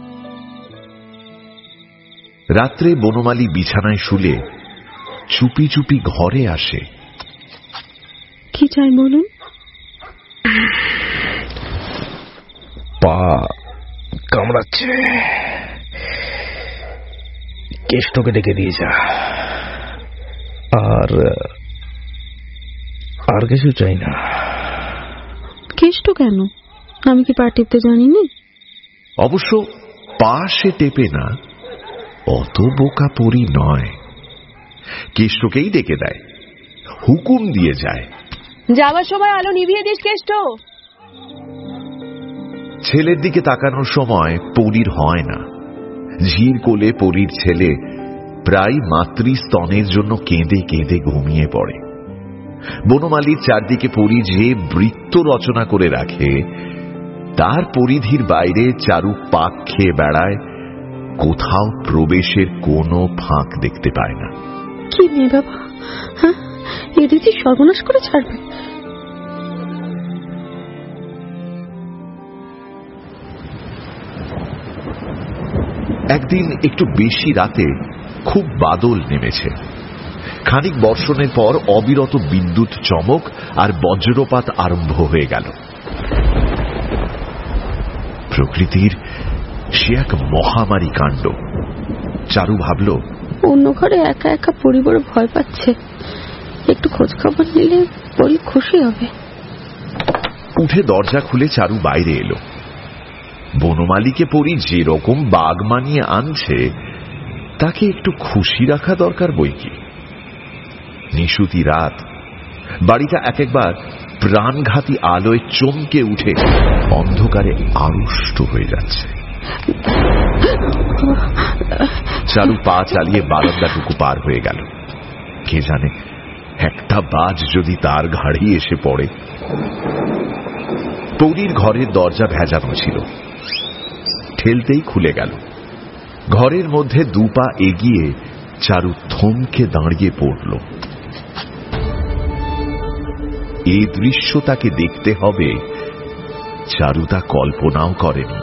রাত্রে বনমালী বিছানায় শুলে চুপি চুপি ঘরে আসে। কি চাই বলুন? পা কামড়াচ্ছে, কেষ্টকে ডেকে দিয়ে যা। আর আর কিছু চাই না। কেষ্ট কেন? আমি কি পা টিপতে জানিনি? অবশ্য পা সে টেপে না, অত বোকা পরি নয়। কেষ্টকেই ডেকে দেয়, হুকুম দিয়ে যায়, যাওয়ার সময় আলো নিভিয়ে দিস কেষ্ট। ছেলের দিকে তাকানোর সময় পরীর হয় না। ঝির কোলে পরীর ছেলে প্রায় মাতৃস্তনের জন্য কেঁদে কেঁদে ঘুমিয়ে পড়ে। বনমালীর চারদিকে পরী যে বৃত্ত রচনা করে রাখে, তার পরিধির বাইরে চারু পাক খেয়ে বেড়ায়, কোথাও প্রবেশের কোনো ফাঁক দেখতে পায় না। কি মেয়ে বাবা, হ্যাঁ, এ দিদি সর্বনাশ করে ছাড়বে। একদিন একটু বেশি রাতে খুব বাদল নেমেছে। খানিক বর্ষণের পর অবিরত বিদ্যুৎ চমক আর বজ্রপাত আরম্ভ হয়ে গেল। প্রকৃতির সে এক মহামারী কাণ্ড। চারু ভাবল, অন্য ঘরে একা একা পরিবার ভয় পাচ্ছে, একটু খোঁজ খবর নিলে পরি খুশি হবে। উঠে দরজা খুলে চারু বাইরে এলো। বনমালীকে পরি যে রকম বাগ মানিয়ে আনছে, তাকে একটু খুশি রাখা দরকার বই কি। নিশুতি রাত, বাড়িটা এক একবার প্রাণঘাতী আলোয় চমকে উঠে অন্ধকারে আড়ষ্ট হয়ে যাচ্ছে। চারু পা চালিয়ে বারান্দাটুকু পার হয়ে গেল। কে জানে একটা বাজ যদি তার ঘাড়ে এসে পড়ে। পরীর ঘরের দরজা ভেজানো ছিল, ঠেলতেই খুলে গেল। ঘরের মধ্যে দুপা এগিয়ে চারু থমকে দাঁড়িয়ে পড়ল। এই দৃশ্য তাকে দেখতে হবে, চারু তা কল্পনাও করেনি।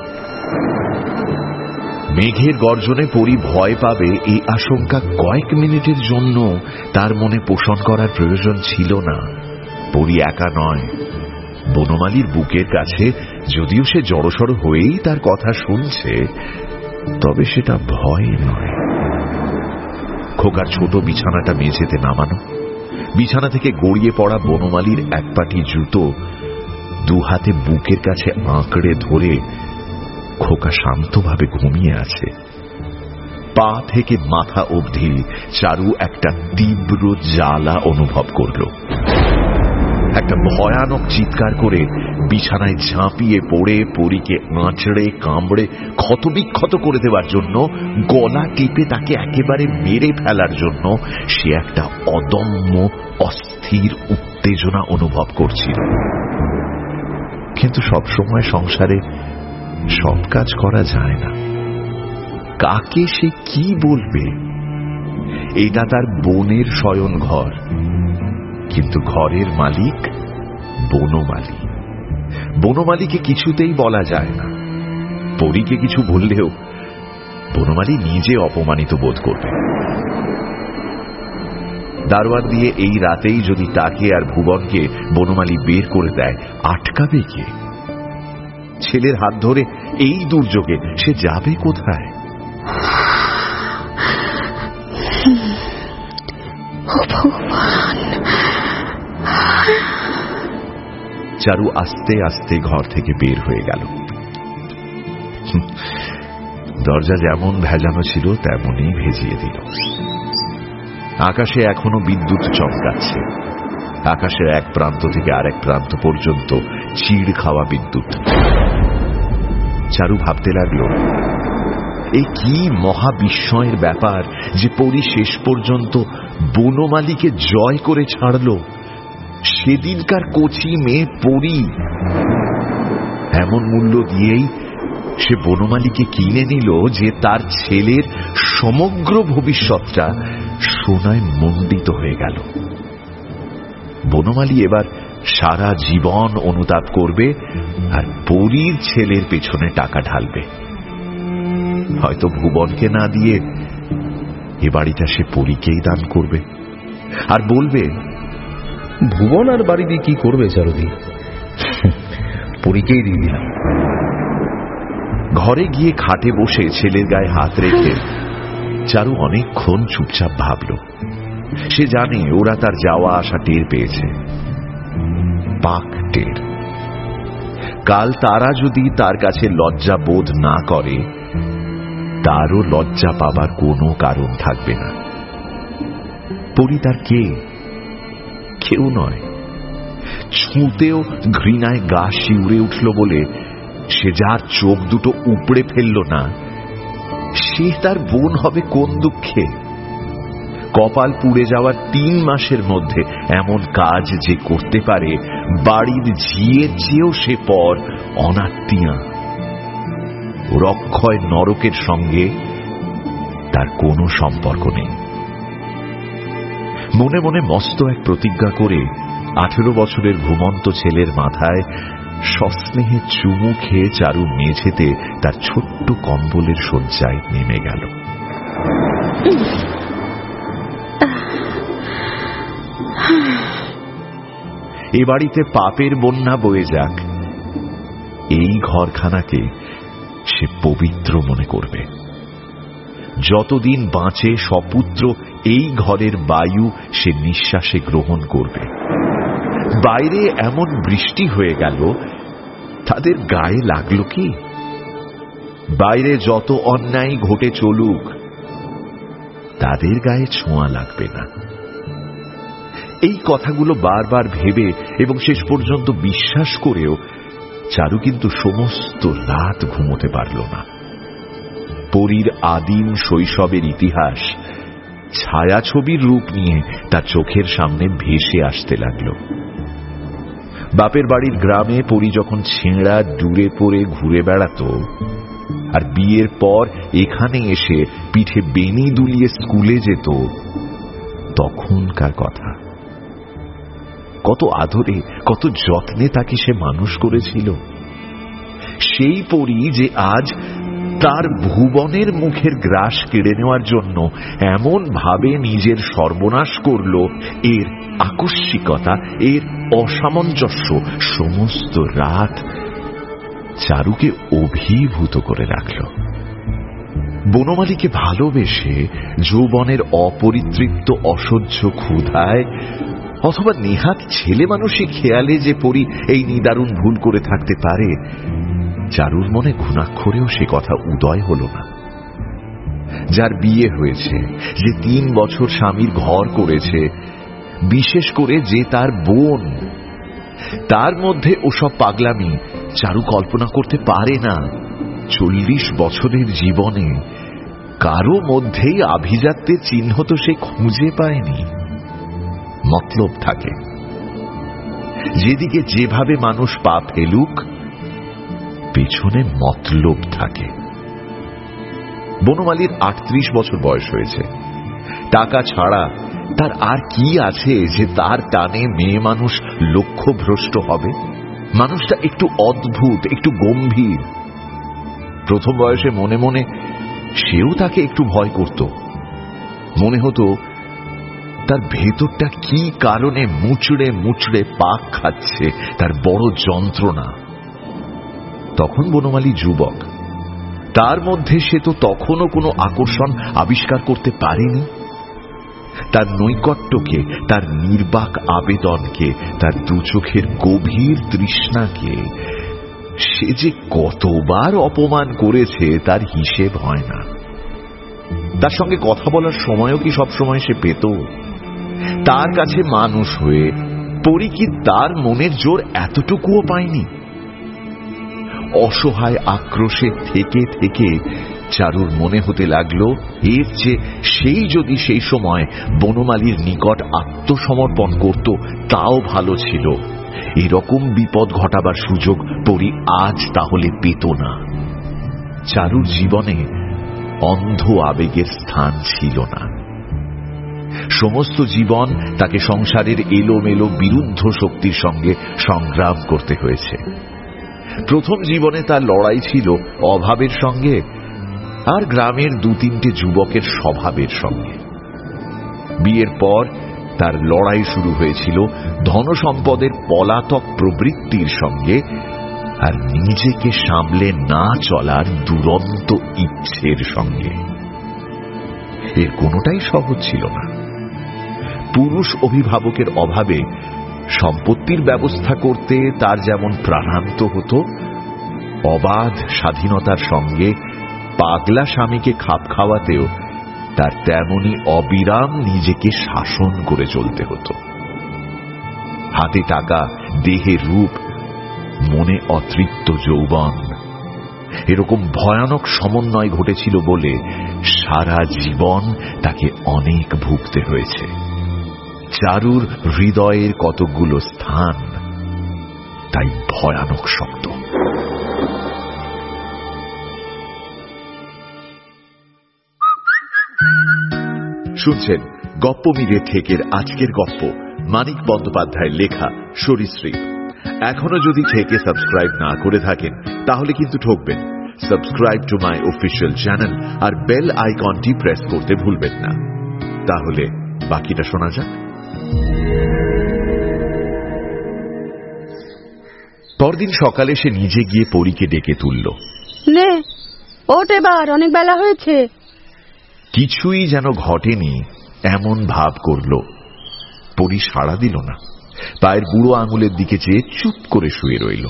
মেঘের গর্জনে পরি ভয় পাবে এই আশঙ্কা কয়েক মিনিটের জন্য তার মনে পোষণ করার প্রয়োজন ছিল না। পরি একা নয়, বনমালীর বুকের কাছে যদিও সে জড়সড় হয়েই তার কথা শুনছে, তবে সেটা ভয় নয়। খোকার ছোট বিছানাটা মেঝেতে নামানো, বিছানা থেকে গড়িয়ে পড়া বনমালীর এক পাটি জুতো দু হাতে বুকের কাছে আঁকড়ে ধরে খোকা শান্তভাবে ঘুমিয়ে আছে। পা থেকে মাথা অবধি চারু একটা তীব্র জ্বালা অনুভব করল। একটা ভয়ানক চিৎকার করে বিছানায় ঝাঁপিয়ে পড়ে পরীকে আঁচড়ে কামড়ে ক্ষতবিক্ষত করে দেওয়ার জন্য, গলা টিপে তাকে একেবারে মেরে ফেলার জন্য সে একটা অদম্য অস্থির উত্তেজনা অনুভব করছিল। কিন্তু সবসময় সংসারে সব কাজ করা যায় না। কাকে সে কি বলবে? এটা তার বোনের শয়ন ঘর, কিন্তু ঘরের মালিক বনমালী। বনমালীকে কিছুতেই বলা যায় না। পরীকে কিছু বললেও বনমালী নিজে অপমানিত বোধ করবে। দারোয়ান দিয়ে এই রাতেই যদি তাকে আর ভুবনকে বনমালী বের করে দেয়, আটকাবে কে? ছেলের হাত ধরে এই দুর্যোগে সে যাবে কোথায়? চারু আস্তে আস্তে ঘর থেকে বের হয়ে গেল। দরজা যেমন ভেজানো ছিল তেমনই ভেজিয়ে দিল। আকাশে এখনো বিদ্যুৎ চমকাচ্ছে। আকাশের এক প্রান্ত থেকে আরেক প্রান্ত পর্যন্ত চিড় খাওয়া বিদ্যুৎ। চারু ভাবতে লাগলো, এই কি মহাবিস্ময়ের ব্যাপার যে পরী শেষ পর্যন্ত বনমালীকে জয় করে ছাড়ল। সেদিনকার কচি মেয়ে পরী এমন মূল্য দিয়েই সে বনমালীকে কিনে নিল যে তার ছেলের সমগ্র ভবিষ্যৎটা সোনায় মণ্ডিত হয়ে গেল। বনমালী এবার সারা জীবন অনুতাপ করবে আর পরীর ছেলের পেছনে টাকা ঢালবে। হয়তো ভুবনকে না দিয়ে এ বাড়িটা সে পরীকেই দান করবে, আর বলবে, ভুবন আর বাড়ি দিয়ে কি করবে চারুদি, পরীকেই দিয়ে দিলাম। ঘরে গিয়ে খাটে বসে ছেলের গায়ে হাত রেখে চারু অনেকক্ষণ চুপচাপ ভাবল। সে জানে ওরা তার যাওয়া আসা টের পেয়েছে, পাক টের। কাল তারা যদি তার কাছে লজ্জা বোধ না করে, তারও লজ্জা পাবার কোনো কারণ থাকবে না। পরি তার কে? কেউ নয়। ছুঁতেও ঘৃণায় গা শিউরে উঠল বলে সে যার চোখ দুটো উপড়ে ফেলল না, সে তার বোন হবে কোন দুঃখে? কপাল পুড়ে যাওয়ার তিন মাসের মধ্যে এমন কাজ যে করতে পারে, বাড়ির ঝিয়ের চেয়েও সে পর অনাত্মীয়া। রক্ষয় নরকের সঙ্গে তার কোনো সম্পর্ক নেই। মনে মনে মস্ত এক প্রতিজ্ঞা করে আঠেরো বছরের ঘুমন্ত ছেলের মাথায় সস্নেহে চুমু খেয়ে চারু মেঝেতে তার ছোট্ট কম্বলের শয্যায় নেমে গেল। এ বাড়িতে পাপের বন্যা বয়ে যাক, এই ঘরখানাকে সে পবিত্র মনে করবে। যতদিন বাঁচে সপুত্র এই ঘরের বায়ু সে নিঃশ্বাসে গ্রহণ করবে। বাইরে এমন বৃষ্টি হয়ে গেল, তাদের গায়ে লাগলো কি? বাইরে যত অন্যায় ঘটে চলুক, তাদের গায়ে ছোঁয়া লাগবে না। এই কথাগুলো বারবার ভেবে এবং শেষ পর্যন্ত বিশ্বাস করেও চারু কিন্তু সমস্ত রাত ঘুমোতে পারল না। পরীর আদিম শৈশবের ইতিহাস ছায়াছবির রূপ নিয়ে তার চোখের সামনে ভেসে আসতে লাগল। বাপের বাড়ির গ্রামে পরী যখন ছেঁড়া ডুরে পড়ে ঘুরে বেড়াত, আর বিয়ের পর এখানে এসে পিঠে বেনি দুলিয়ে স্কুলে যেত, তখনকার কথা। কত আদরে কত যত্নে তাকে সে মানুষ করেছিল। সেই পরী যে আজ তার ভুবনের মুখের গ্রাস কেড়ে নেওয়ার জন্য এমন ভাবে নিজের সর্বনাশ করল, এর আকস্মিকতা, এর অসামঞ্জস্য সমস্ত রাত চারুকে অভিভূত করে রাখল। বনমালীকে ভালোবেসে যৌবনের অপরিতৃপ্ত অসহ্য ক্ষুধায় অথবা নেহাত ছেলে মানুষই খেয়ালে যে পরী এই নিদারুণ ভুল করে থাকতে পারে, চারুর মনে ঘুণাক্ষরেও সে কথা উদয় হল না। যার বিয়ে হয়েছে, যে তিন বছর স্বামীর ঘর করেছে, বিশেষ করে যে তার বোন, তার মধ্যে ওসব পাগলামি চারু কল্পনা করতে পারে না। চল্লিশ বছরের জীবনে কারো মধ্যেই আভিজাত্যের চিহ্ন তো সে খুঁজে পায়নি। মতলব থাকে, যেদিকে যেভাবে মানুষ পা ফেলুক, পেছনে মতলব থাকে। বনমালীর আটত্রিশ বছর বয়স হয়েছে। টাকা ছাড়া তার আর কি আছে যে তার টানে মেয়ে মানুষ লক্ষ্যভ্রষ্ট হবে? মানুষটা একটু অদ্ভুত, একটু গম্ভীর। প্রথম বয়সে মনে মনে সেও তাকে একটু ভয় করত। মনে হতো তার ভেতরটা কি কারণে মুচড়ে মুচড়ে পাক খাচ্ছে, তার বড় যন্ত্রণা। তখন বনমালী যুবক, তার মধ্যে সে তো তখনও কোনো আকর্ষণ আবিষ্কার করতে পারেনি। তার নৈকট্যকে, তার নির্বাক আবেদনকে, তার দু চোখের গভীর তৃষ্ণাকে সে যে কতবার অপমান করেছে তার হিসেব হয় না। তার সঙ্গে কথা বলার সময়ও কি সবসময় সে পেত? তার কাছে মানুষ হয়ে পরী কি তার মনের জোর এতটুকুও পায়নি? অসহায় আক্রোশে থেকে থেকে চারুর মনে হতে লাগলো, এর চেয়ে সেই যদি সেই সময় বনমালীর নিকট আত্মসমর্পণ করত, তাও ভালো ছিল। এরকম বিপদ ঘটাবার সুযোগ পরী আজ তাহলে পেত না। চারুর জীবনে অন্ধ আবেগের স্থান ছিল না। সমস্ত জীবন তাকে সংসারের এলোমেলো বিরুদ্ধ শক্তির সঙ্গে সংগ্রাম করতে হয়েছে। প্রথম জীবনে তার লড়াই ছিল অভাবের সঙ্গে আর গ্রামের দু তিনটে যুবকের স্বভাবের সঙ্গে। বিয়ের পর তার লড়াই শুরু হয়েছিল ধনসম্পদের পলাতক প্রবৃত্তির সঙ্গে আর নিজেকে সামলে না চলার দুরন্ত ইচ্ছের সঙ্গে। এর কোনোটাই সহজ ছিল না। পুরুষ অভিভাবকের অভাবে সম্পত্তির ব্যবস্থা করতে তার যেমন প্রাণান্ত হতো, অবাধ স্বাধীনতার সঙ্গে পাগলা স্বামীকে খাপ খাওয়াতেও তার তেমনি অবিরাম নিজেকে শাসন করে চলতে হতো। হাতে টাকা, দেহে রূপ, মনে অতৃপ্ত যৌবন, এরকম ভয়ানক সমন্বয় ঘটেছিল বলে সারা জীবন তাকে অনেক ভুগতে হয়েছে। চারুর হৃদয়ের কতকগুলো স্থান তাই ভয়ানক শক্ত। শুনছেন গপ্পমিরে ঠেকের আজকের গপ্প, মানিক বন্দ্যোপাধ্যায়ের লেখা সরীসৃপ। এখনো যদি ঠেকে সাবস্ক্রাইব না করে থাকেন তাহলে কিন্তু ঠকবেন। Subscribe to my official channel আর বেল আইকনটি প্রেস করতে ভুলবেন না। তাহলে বাকিটা শোনা যাক। পরদিন সকালে সে নিজে গিয়ে পরীকে ডেকে তুলল। নে ওঠ, এবার অনেক বেলা হয়েছে। কিছুই যেন ঘটেনি এমন ভাব করল। পরী সাড়া দিল না, পায়ের বুড়ো আঙুলের দিকে চেয়ে চুপ করে শুয়ে রইল।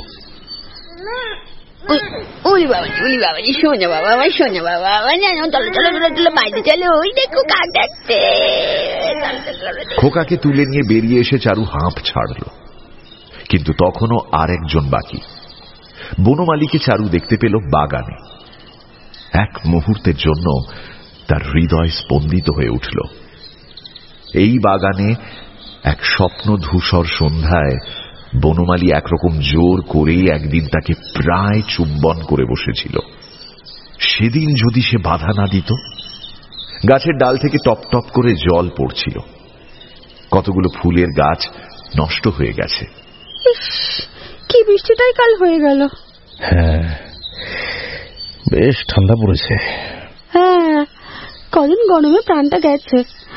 উলি বাবাজি, উলি বাবাজি, শোনো বাবা, আমার শোনো বাবা, আমার জানো, চলো চলো চলো চলো বাইরে চলো, ওই দেখো কাক ডাকছে। খোকাকে তুলে নিয়ে বেরিয়ে এসে চারু হাঁপ ছাড়ল। কিন্তু তখনও আর একজন বাকি। বনমালীকে চারু দেখতে পেল বাগানে। এক মুহূর্তের জন্য তার হৃদয় স্পন্দিত হয়ে উঠল। এই বাগানে এক স্বপ্ন ধূসর সন্ধ্যায় বনমালী একরকম জোর করেই একদিন তাকে প্রায় চুম্বন করে বসেছিল। সেদিন যদি সে বাধা না দিত। গাছের ডাল থেকে টপ টপ করে জল পড়ছিল। কতগুলো ফুলের গাছ নষ্ট হয়ে গেছে। কি বৃষ্টিটাই কাল হয়ে গেল। হ্যাঁ, বেশ ঠান্ডা পড়েছে। হ্যাঁ, কদিন গরমে প্রাণটা গেছে।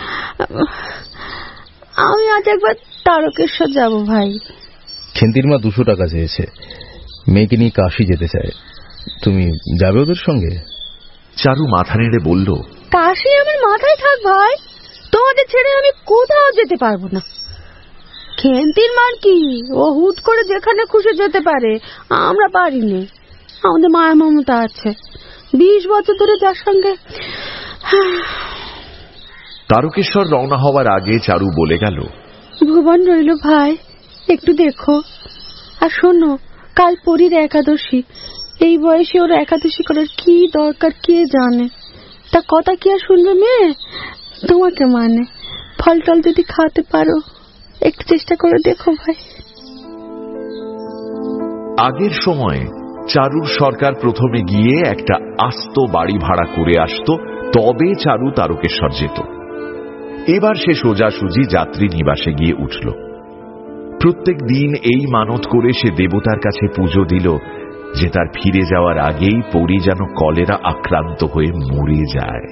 আমি আজ একবার তারকেশ্বর যাব ভাই। খেন্তির মা দুশো টাকা চেয়েছে, মেয়েকে নিয়ে কাশি যেতে চায়। তুমি যাবে ওদের সঙ্গে? চারু মাথা নেড়ে বলল, কাশি আমার মাথায় থাক ভাই, তোমাদের ছেড়ে আমি কোথাও যেতে পারবো না। খেন্তির মার কি, ও হুট করে যেখানে খুশি যেতে পারে, আমরা পারিনি। আমাদের মায়া মমতা আছে, বিশ বছর ধরে যার সঙ্গে। তারকেশ্বর রওনা হওয়ার আগে চারু বলে গেল, ভুবন রইল ভাই, একটু দেখো। আর শোনো, কাল পরীর একাদশী। এই বয়সে ওর একাদশী করার কি দরকার কে জানে। তা কথা কি আর শুনবে মেয়ে? তোমাকে মানে ফল টল যদি খাওয়াতে পারো, একটু চেষ্টা করে দেখো ভাই। আগের সময়ে চারুর সরকার প্রথমে গিয়ে একটা আস্ত বাড়ি ভাড়া করে আসত, তবে চারু তারকেশ্বর যেত। এবার সে সোজাসুজি যাত্রী নিবাসে গিয়ে উঠল। প্রত্যেক দিন এই মানত করে সে দেবতার কাছে পুজো দিল যে তার ফিরে যাওয়ার আগেই পরী যেন কলেরা আক্রান্ত হয়ে মরে যায়।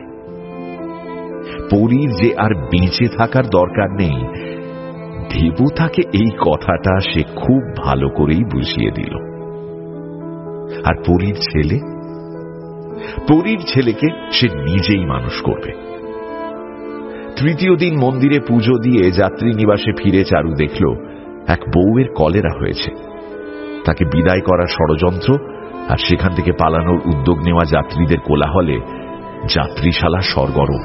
পরীর যে আর বেঁচে থাকার দরকার নেই, দেবতাকে এই কথাটা সে খুব ভালো করেই বুঝিয়ে দিল। আর পরীর ছেলে, পরীর ছেলেকে সে নিজেই মানুষ করবে। তৃতীয় দিন মন্দিরে পুজো দিয়ে যাত্রী নিবাসে ফিরে চারু দেখল এক বউয়ের কলেরা হয়েছে। তাকে বিদায় করার ষড়যন্ত্র আর সেখান থেকে পালানোর উদ্যোগ নেওয়া যাত্রীদের কোলাহলে যাত্রীশালা সরগরম।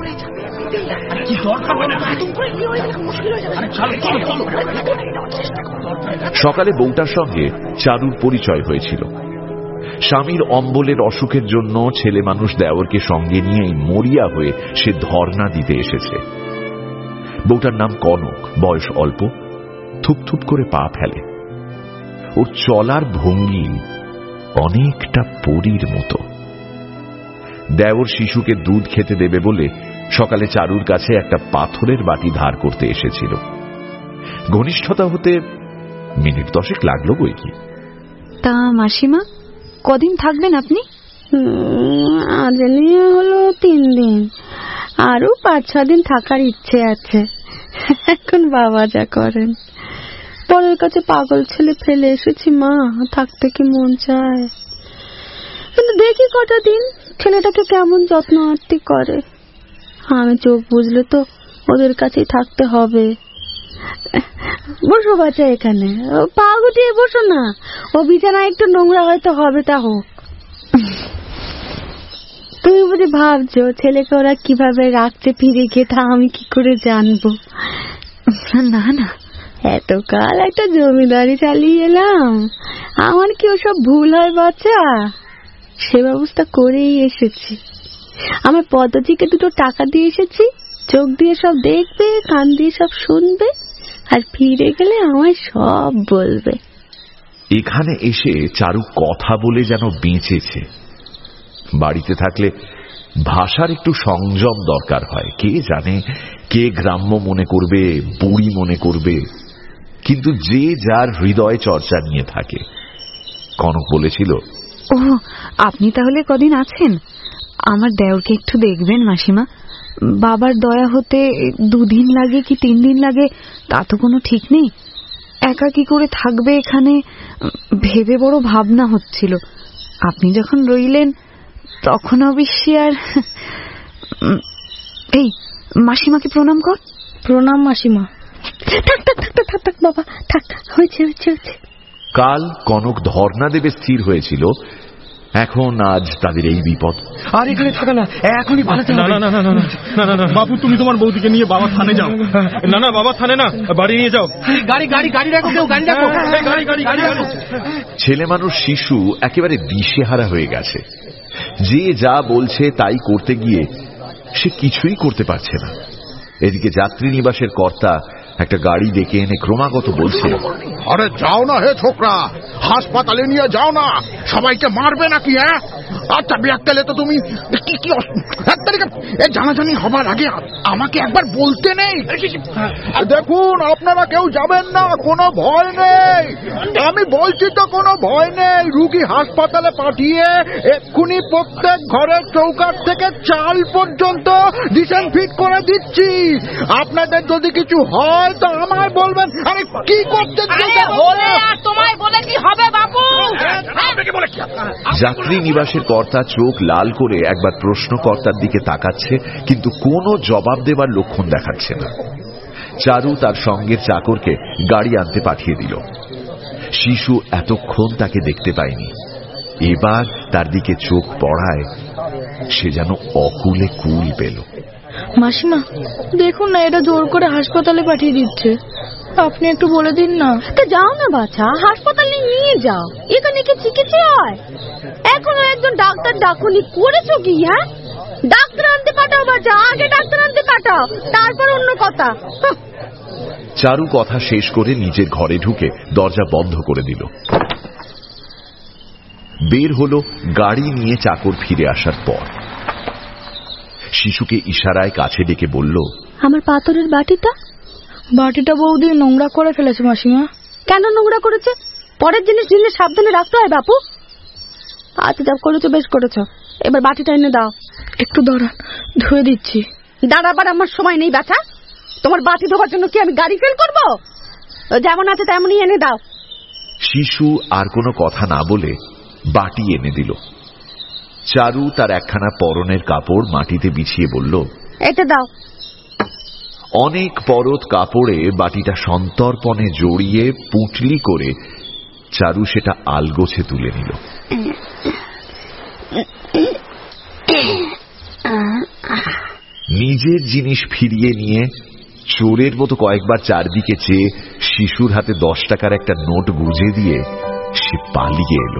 সকালে বউটার সঙ্গে চারুর পরিচয় হয়েছিল। স্বামীর অম্বলের অসুখের জন্য ছেলে মানুষ দেওরকে সঙ্গে নিয়েই মরিয়া হয়ে সে ধর্ণা দিতে এসেছে। বউটার নাম কনক, বয়স অল্প, থুপথুপ করে পা ফেলে। ওর চলার ভঙ্গি অনেকটা পরীর মতো। দেওর শিশুকে দুধ খেতে দেবে বলে সকালে চারুর কাছে একটা পাথরের বাটি ধার করতে এসেছিল। ঘনিষ্ঠতা হতে মিনিট দশেক লাগলো বই কি। তা মাসিমা, কদিন থাকবেন আপনি? আজ নিয়ে হলো তিন দিন, আরো পাঁচ ছ দিন থাকার ইচ্ছে আছে। এখন বাবা যা করেন। পরের কাছে পাগল ছেলে ফেলে এসেছি মা, থাকতে কি মন চায়। কিন্তু দেখি কটা দিন ছেলেটাকে কেমন যত্ন আত্তি করে। আমি চোখ বুঝলে তো ওদের কাছেই থাকতে হবে। বসো বাচ্চা, এখানে পা গুটিয়ে বসো না। ও বিছানা একটু নোংরা হয়তো হবে, তা হোক। তুমি বুঝি ভাবছো ছেলেকে ওরা কিভাবে রাখতে ফিরে গিয়ে, তা আমি কি করে জানবো? না না, এতকাল একটা জমিদারি চালিয়ে এলাম, আমার কি ওসব ভুল হয় বাচ্চা? সে ব্যবস্থা করেই এসেছি। আমার পদ্ধতিকে দুটো টাকা দিয়ে এসেছি, চোখ দিয়ে সব দেখবে, কান দিয়ে সব শুনবে, আর ফিরে গেলে আমায় সব বলবে। এখানে এসে চারু কথা বলে যেন বেঁচেছে। বাড়িতে থাকলে ভাষার একটু সংযম দরকার হয়। কে জানে কে গ্রাম্য মনে করবে, বুড়ি মনে করবে, কিন্তু যে যার হৃদয় চর্চা নিয়ে থাকে। কনক বলেছিল, ও আপনি তাহলে কদিন আছেন? আমার দেওরকে একটু দেখবেন মাসিমা। বাবার দয়া হতে দুদিন লাগে কি তিন দিন লাগে তা তো কোনো ঠিক নেই। একা কি করে থাকবে এখানে ভেবে বড় ভাবনা হচ্ছিল। আপনি যখন রইলেন তখন অবশ্যই। আর এই মাসিমাকে প্রণাম কর। প্রণাম মাসিমা। থাক থাক থাক থাক থাক বাবা, থাক, হয়েছে হয়েছে হয়েছে। কাল কনক ধর্ণা দেবে স্থির হয়েছিল, এখন আজ তাদের এই বিপদ। আর এখানে থাকা না, এখনই পালাতে হবে। না না না না না না বাবু, তুমি তোমার বৌদিকে নিয়ে বাবা থানে যাও। না না বাবা থানে না, বাড়ি নিয়ে যাও। গাড়ি গাড়ি গাড়ি রাখো, কেউ গাড়ি রাখো। গাড়ি গাড়ি গাড়ি রাখো। ছেলে মানুষ শিশু একেবারে দিশেহারা হয়ে গেছে। যে যা বলছে তাই করতে গিয়ে সে কিছুই করতে পারছে না। এদিকে যাত্রী নিবাসের কর্তা একটা গাড়ি ডেকে এনে ক্রমাগত বলছে, আরে যাও না হে ছোকরা, হাসপাতালে নিয়ে যাও না, সবাইকে মারবে নাকি? হ্যাঁ আচ্ছা, বিয়াক্কেলে তো তুমি কি কি এক তারিখে জানাজানি হবার আগে আমাকে একবার বলতে নেই? দেখুন, আপনারা কেউ যাবেন না, কোনো ভয় নেই। আমি বলছি তো, কোনো ভয় নেই। রুগী হাসপাতালে পাঠিয়ে এক্ষুনি প্রত্যেক ঘরের চৌকাঠ থেকে চাল পর্যন্ত ডিসইনফেক্ট করে দিচ্ছি। আপনাদের যদি কিছু হয় তো আমায় বলবেন। আরে কি করতে তোমায় বলে কি হবে বাবু? যাত্রী নিবাসের কর্তা চোখ লাল করে একবার প্রশ্নকর্তার দিকে তাকাচ্ছে, কিন্তু কোনো জবাব দেবার লক্ষণ দেখাচ্ছে না। চারু তার সঙ্গের চাকরকে গাড়ি আনতে পাঠিয়ে দিল। শিশু এতক্ষণ তাকে দেখতে পায়নি, এবার তার দিকে চোখ পড়ায় সে যেন অকুলে কুল পেল। মাসিমা দেখুন না, এটা জোর করে হাসপাতালে পাঠিয়ে দিচ্ছে, আপনি একটু বলে দিন না। তা যাও না বাছা, হাসপাতালে নিয়ে যাও। এখানে কি চিকিৎসা হয়? এখনো একজন ডাক্তার ডাকুনি, করেছো কি? হ্যাঁ, ডাক্তার আনতে পাঠাও বাছা, আগে ডাক্তার আনতে পাঠাও, তারপর অন্য কথা। চারু কথা শেষ করে নিজের ঘরে ঢুকে দরজা বন্ধ করে দিল। বের হলো গাড়ি নিয়ে চাকর ফিরে আসার পর। শিশুকে ইশারায় কাছে ডেকে বলল, আমার পাথরের বাটিটা? বাটিটা বৌদি নোংরা করে ফেলেছে মাসিমা। কেন নোংরা করেছে? পরের জিনিস দিলে সাবধানে রাখতে হয় বাপু। আচ্ছা, যা করেছো বেশ করেছো, এবার বাটিটা এনে দাও। একটু দাঁড়ান, ধুয়ে দিচ্ছি। দাঁড়াবার আমার সময় নেই বাছা। তোমার বাটি ধোয়ার জন্য কি আমি গাড়ি ফেল করবো? যেমন আছে তেমনই এনে দাও। শিশু আর কোনো কথা না বলে বাটি এনে দিল। চারু তার একখানা পরনের কাপড় মাটিতে বিছিয়ে বলল, এটা দাও। অনেক পরত কাপড়ে বাটিটা সন্তর্পণে জড়িয়ে পুঁটলি করে চারু সেটা আলগোছে তুলে নিল। নিজের জিনিস ফিরিয়ে নিয়ে চোরের মতো কয়েকবার চারদিকে চেয়ে শিশুর হাতে দশ টাকার একটা নোট গুঁজে দিয়ে সে পালিয়ে এলো।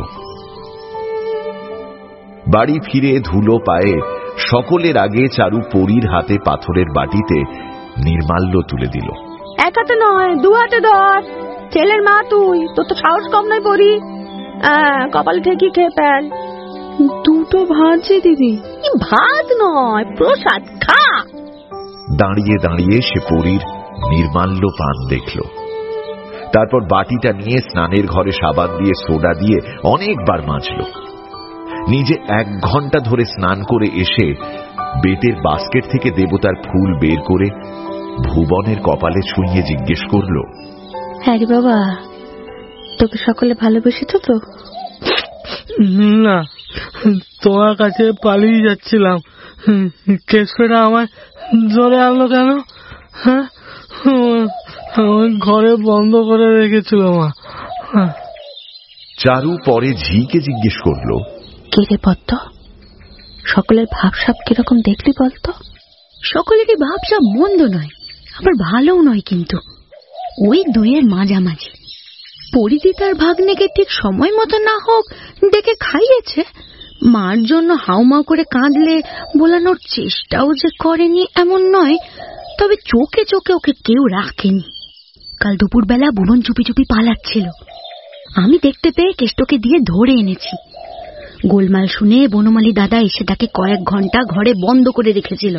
বাড়ি ফিরে ধুলো পায়ে সকলের আগে চারু পরীর হাতে পাথরের বাটিতে নির্মাল্য তুলে দিল। এক হাতে নয়, দু হাতে ধর। ছেলের মা তুই, তোর তো সাহস কম নয় পরি। কপাল ঠেকি খেয়ে ফেল। দুটো ভাজছে দিদি। ভাত নয়, প্রসাদ, খা। দাঁড়িয়ে দাঁড়িয়ে সে পরীর নির্মাল্য পান দেখল। তারপর বাটিটা নিয়ে স্নানের ঘরে সাবান দিয়ে সোডা দিয়ে অনেকবার মাজল। নিজে এক ঘন্টা ধরে স্নান করে এসে বেতের বাস্কেট থেকে দেবতার ফুল বের করে ভুবনের কপালে ছুঁয়ে জিজ্ঞেস করল, হ্যাঁ রে বাবা, তোকে সকলে ভালোবেসেছো তো? না, তোমার কাছে পালিয়ে যাচ্ছিলাম, কেসটা আমায় জোরে আনলো কেন? হ্যাঁ, আমার ঘরে বন্ধ করে রেখেছিল মা। চারু পরে ঝিকে জিজ্ঞেস করলো, কে রে পদ্ম, সকলের ভাবসাব কিরকম দেখলি বলতো? সকলেরই ভাবসাব মন্দ নয়, আবার ভালোও নয়, কিন্তু ওই দুইয়ের মাঝামাঝি। পরিধি তার ভাগ্নেকে ঠিক সময় মতো না হোক ডেকে খাইয়েছে, মার জন্য হাউমাউ করে কাঁদলে বোলানোর চেষ্টাও যে করেনি এমন নয়, তবে চোখে চোখে ওকে কেউ রাখেনি। কাল দুপুরবেলা বুবন চুপি চুপি পালাচ্ছিল, আমি দেখতে পেয়ে কেষ্টকে দিয়ে ধরে এনেছি। গোলমাল শুনে বনমালী দাদা এসে তাকে কয়েক ঘন্টা ঘরে বন্ধ করে রেখেছিল।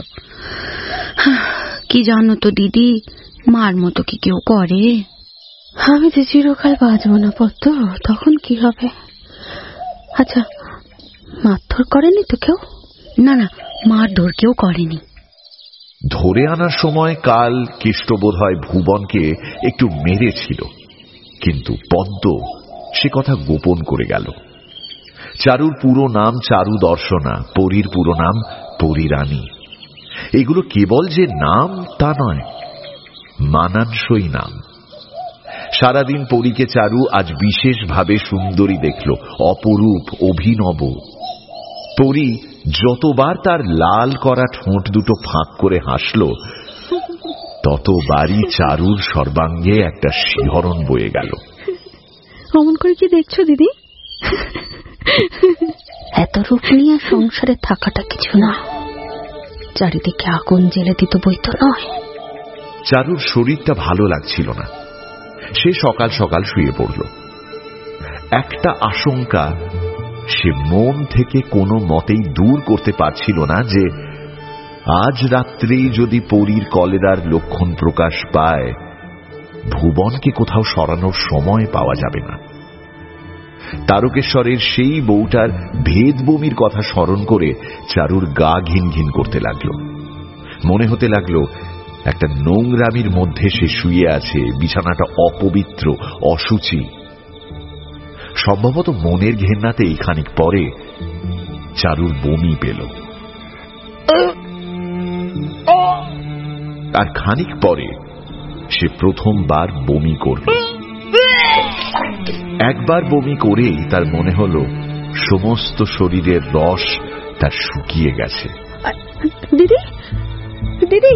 কি জানো তো দিদি, মার মতো কি কেউ করে? আমি যে চিরকাল বাঁচব না পদ্ম, তখন কি হবে? আচ্ছা, মারধর করেনি তো কেউ? না না, মারধর কেউ করেনি। ধরে আনার সময় কাল কেষ্ট বোধ হয় ভুবনকে একটু মেরেছিল, কিন্তু পদ্ম সে কথা গোপন করে গেল। চারুর পুরো নাম চারু দর্শনা, পরীর পুরো নাম পরীরানী। এগুলো কেবল যে নাম তা নয়, মানানসই নাম। সারাদিন পরীকে চারু আজ বিশেষভাবে সুন্দরী দেখল, অপরূপ, অভিনব। পরী যতবার তার লাল করা ঠোঁট দুটো ফাঁক করে হাসল, ততবারই চারুর সর্বাঙ্গে একটা শিহরণ বয়ে গেল। অমন করে কি দেখছো দিদি? এত রূপ নিয়ে সংসারে থাকাটা কিছু না, চারিদিকে আগুন জ্বেলে দিত বই তো নয়। চারুর শরীরটা ভালো লাগছিল না, সে সকাল সকাল শুয়ে পড়ল। একটা আশঙ্কা সে মন থেকে কোনো মতেই দূর করতে পারছিল না, যে আজ রাত্রেই যদি পরীর কলেরার লক্ষণ প্রকাশ পায়, ভুবনকে কোথাও সরানোর সময় পাওয়া যাবে না। তারকেশ্বরের সেই বউটার ভেদ বমির কথা স্মরণ করে চারুর গা ঘিন ঘিন করতে লাগলো। মনে হতে লাগলো একটা নোংরামির মধ্যে সে শুয়ে আছে, বিছানাটা অপবিত্র, অসুচি। সম্ভবত মনের ঘেন্নাতেই খানিক পরে চারুর বমি পেল, আর খানিক পরে সে প্রথমবার বমি করল। একবার বমি করেই তার মনে হলো সমস্ত শরীরের রস তার শুকিয়ে গেছে। দিদি, দিদি,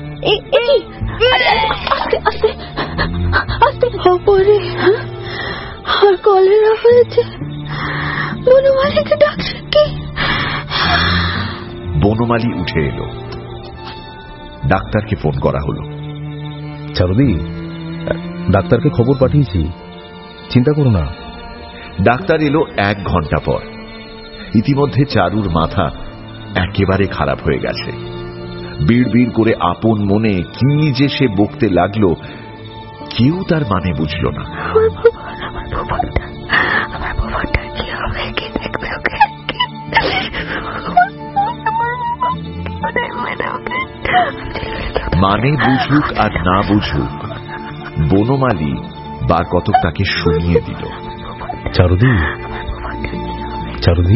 আর কলেরা হয়েছে, বনমালীকে ডাকছে কি? বনমালী উঠে এলো, ডাক্তারকে ফোন করা হলো। চারুদি, ডাক্তারকে খবর পাঠিয়েছি, চিন্তা করো না। ডাক্তার এলো এক ঘন্টা পর। ইতিমধ্যে চারুর মাথা একেবারে খারাপ হয়ে গেছে। বিড় বিড় করে আপন মনে কি যে সে বকতে লাগলো, কেউ তার মানে বুঝল না। মানে বুঝুক আর না বুঝুক, বনমালী বার কতক তাকে শুনিয়ে দিল। চারুদি, চারুদি,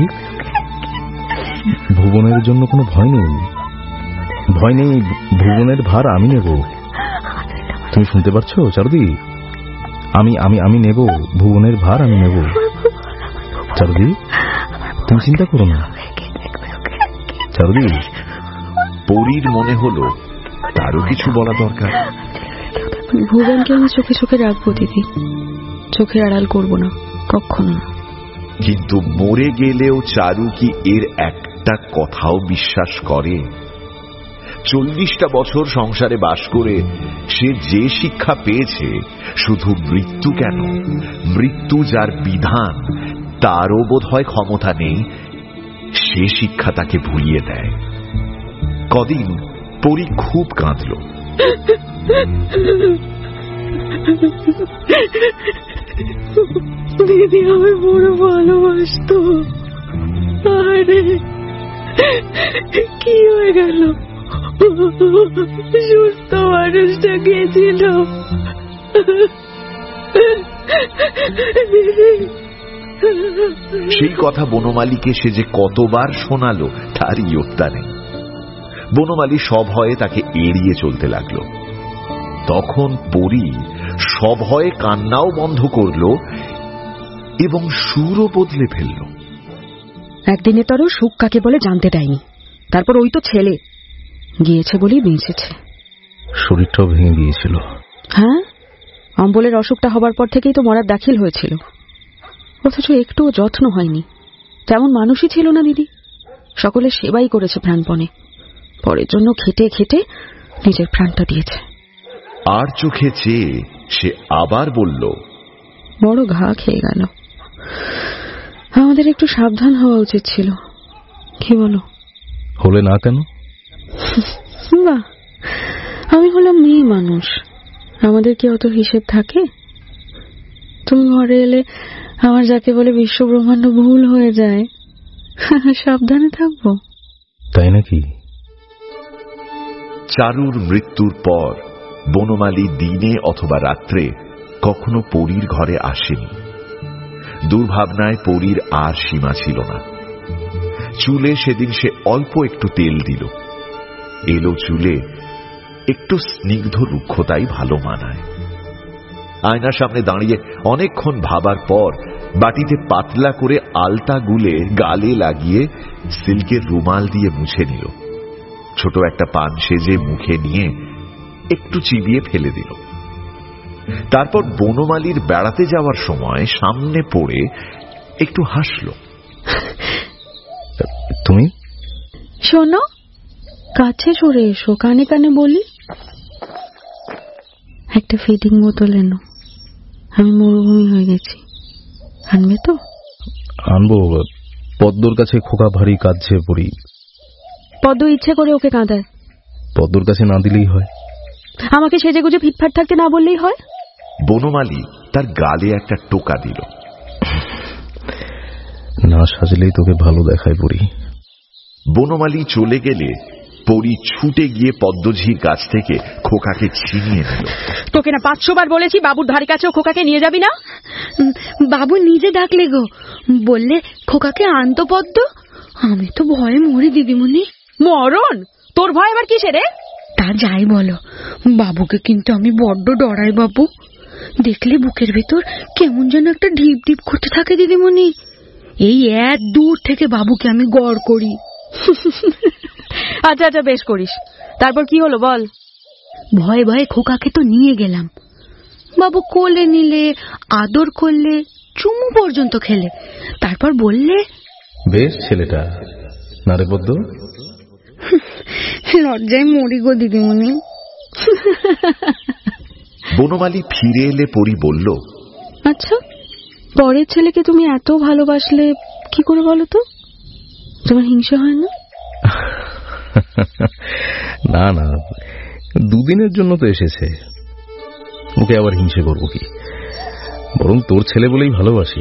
ভুবনের জন্য কোনো ভয় নেই, ভয় নেই, ভুবনের ভার আমি নেব। তুমি শুনতে পারছো চারুদি? আমি আমি আমি নেব ভুবনের ভার, আমি নেব। চারুদি, তুমি চিন্তা করো না। চারুদি। পরীর মনে হলো তারও কিছু বলা দরকার। ভুবনকে আমি চোখে চোখে রাখবো দিদি, চোখে আড়াল করবো না, কখনো না। কিন্তু মরে গেলেও চারু কি এর একটা কথাও বিশ্বাস করে? চল্লিশটা বছর সংসারে বাস করে সে যে শিক্ষা পেয়েছে, শুধু মৃত্যু কেন, মৃত্যু যার বিধান তারও বোধ হয় ক্ষমতা নেই সে শিক্ষা তাকে ভুলিয়ে দেয়। কদিন পরী খুব কাঁদল। দিদি আমি বড় ভালোবাসতো, আরে কি হয়ে গেল? সুস্থ মানুষটা গেছিল। সেই কথা বনমালীকে সে যে কতবার শোনালো তার ইয়ত্তা নেই। বনমালী সব ভয়ে তাকে এড়িয়ে চলতে লাগলো। তখন পরী সভয়ে কান্নাও বন্ধ করল এবং সুরও বদলে ফেলল। একদিনে তরও সুখ কাকে বলে জানতে দেয়নি, তারপর ওই তো ছেলে গিয়েছে বলেই বেঁচেছে। শরীরটাও ভেঙে গিয়েছিল। হ্যাঁ, অম্বলের অসুখটা হবার পর থেকেই তো মরার দাখিল হয়েছিল, অথচ একটুও যত্ন হয়নি। তেমন মানুষই ছিল না দিদি, সকলের সেবাই করেছে প্রাণপণে, পরের জন্য খেটে খেটে নিজের প্রাণটা দিয়েছে। আর চোখে চেয়ে সে আবার বলল, বড় ঘা খেয়ে গেল, আমাদের একটু সাবধান হওয়া উচিত ছিল। কি বলো? হলে না কেন? বাহ, আমি হলাম মেয়ে মানুষ, আমাদের কি অত হিসেব থাকে? তুমি ঘরে এলে আমার যাকে বলে বিশ্ব ব্রহ্মাণ্ড ভুল হয়ে যায়, সাবধানে থাকবো। তাই নাকি? চারুর মৃত্যুর পর বনমালী দিনে অথবা রাত্রে কখনো পরীর ঘরে আসেনি। দুর্ভাবনায় পরীর আর সীমা ছিল না। চুলে সেদিন সে অল্প একটু তেল দিল। এলো চুলে একটু স্নিগ্ধ রুক্ষতাই ভালো মানায়। আয়নার সামনে দাঁড়িয়ে অনেকক্ষণ ভাবার পর বাটিতে পাতলা করে আলতা গুলে গালে লাগিয়ে সিল্কের রুমাল দিয়ে মুছে নিল। ছোট একটা পান সেজে মুখে নিয়ে একটু চিবিয়ে ফেলে দিল। তারপর বনমালীর বেড়াতে যাওয়ার সময় সামনে পড়ে একটু হাসল। তুমি শোনো, কাছে সরে এসো, কানে কানে বলি। একটা ফিডিং বোতল এনো, আমি মরুভূমি হয়ে গেছি, আনবে তো? আনবো। পদ্মর কাছে খোকা ভারী কাঁদছে পড়ি। পদ্ম ইচ্ছে করে ওকে কাঁদায়। পদ্মর কাছে না দিলেই হয়। আমাকে সেজে গুজে ফিটফাট থাকতে না বললেই হয়। বনমালী তার গালে একটা টোকা দিল। না সাজলেই তোকে ভালো দেখায় পড়ি। বনমালী চলে গেলে পরী ছুটে গিয়ে পদ্মঝির কাছ থেকে খোকাকে ছিনিয়ে নিল। তোকে না পাঁচশো বার বলেছি বাবুর ধারে কাছেও খোকাকে নিয়ে যাবি না। বাবু নিজে ডাকলে গো, বললে খোকাকে আনতো পদ্ম। আমি তো ভয়ে মরি দিদিমণি। মরণ? তোর ভয় আবার কিসে রে? তা যাই বলো, বাবুকে কিন্তু আমি বড্ড ডরাই বাবু। দেখলে বুকের ভেতর কেমন যেন একটা ঢিপ ঢিপ করতে থাকে দিদিমণি। এই এক দূর থেকে বাবুকে আমি গড় করি। আচ্ছা আচ্ছা, বেশ করিস। তারপর কি হলো বল? ভয়ে ভয়ে খোকাকে তো নিয়ে গেলাম। বাবু কোলে নিলে, আদর করলে, চুমু পর্যন্ত খেলে, তারপর বললে, বেশ ছেলেটা না রে পদ্ম? লজ্জায় মরি গো দিদিমণি। বনমালী ফিরে এলে পরী বলল, আচ্ছা, পরের ছেলেকে তুমি এত ভালোবাসলে কি করে বলো তো? তোমার হিংসা হয় না? না না, দুদিনের জন্য তো এসেছে, ওকে আবার হিংসে করবো কি? বরং তোর ছেলে বলেই ভালোবাসি।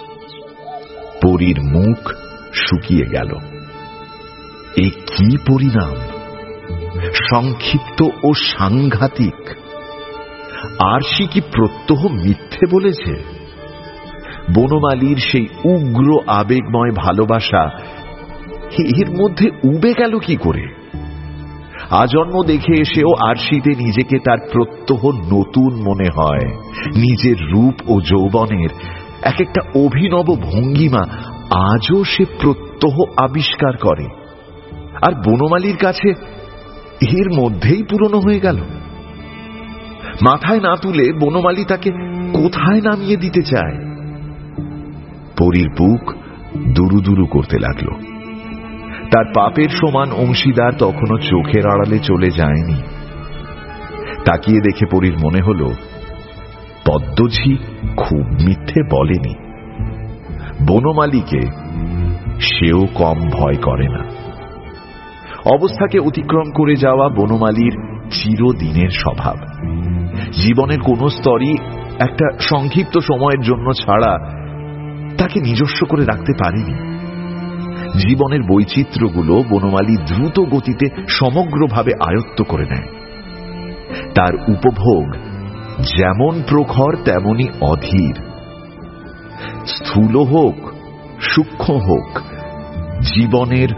পরীর মুখ শুকিয়ে গেল। এ কি পরিণাম! সংক্ষিপ্ত ও সাংঘাতিক। আরশি কি প্রত্যহ মিথ্যে বলেছে? বনমালীর সেই উগ্র আবেগময় ভালোবাসা এর মধ্যে উবে গেল কি করে? আজন্ম দেখে এসেও আরশিতে নিজেকে তার প্রত্যহ নতুন মনে হয়। নিজের রূপ ও যৌবনের এক একটা অভিনব ভঙ্গিমা আজও সে প্রত্যহ আবিষ্কার করে। আর বনমালীর কাছে এর মধ্যেই পুরনো হয়ে গেল। মাথায় না তুলে বনমালী তাকে কোথায় নামিয়ে দিতে চায়? পরীর বুক দুরু দুরু করতে লাগলো। তার পাপের সমান অংশীদার তখনও চোখের আড়ালে চলে যায়নি। তাকিয়ে দেখে পরীর মনে হল পদ্মঝি খুব মিথ্যে বলেনি। বনমালীকে সেও কম ভয় করে না। অবস্থাকে অতিক্রম করে যাওয়া বনমালীর চিরদিনের স্বভাব। জীবনের কোন স্তরই একটা সংক্ষিপ্ত সময়ের জন্য ছাড়া তাকে নিজস্ব করে রাখতে পারেনি। জীবনের বৈচিত্র্যগুলো বনমালী দ্রুত গতিতে সমগ্রভাবে আয়ত্ত করে নেয়। তার উপভোগ যেমন প্রখর তেমনি অধীর। স্থূল হোক সূক্ষ্ম হোক, জীবনের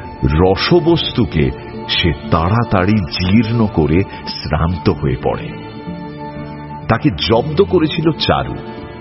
রসবস্তুকে সে তাড়াতাড়ি জীর্ণ করে শ্রান্ত হয়ে পড়ে। তাকে জব্দ করেছিল চারু।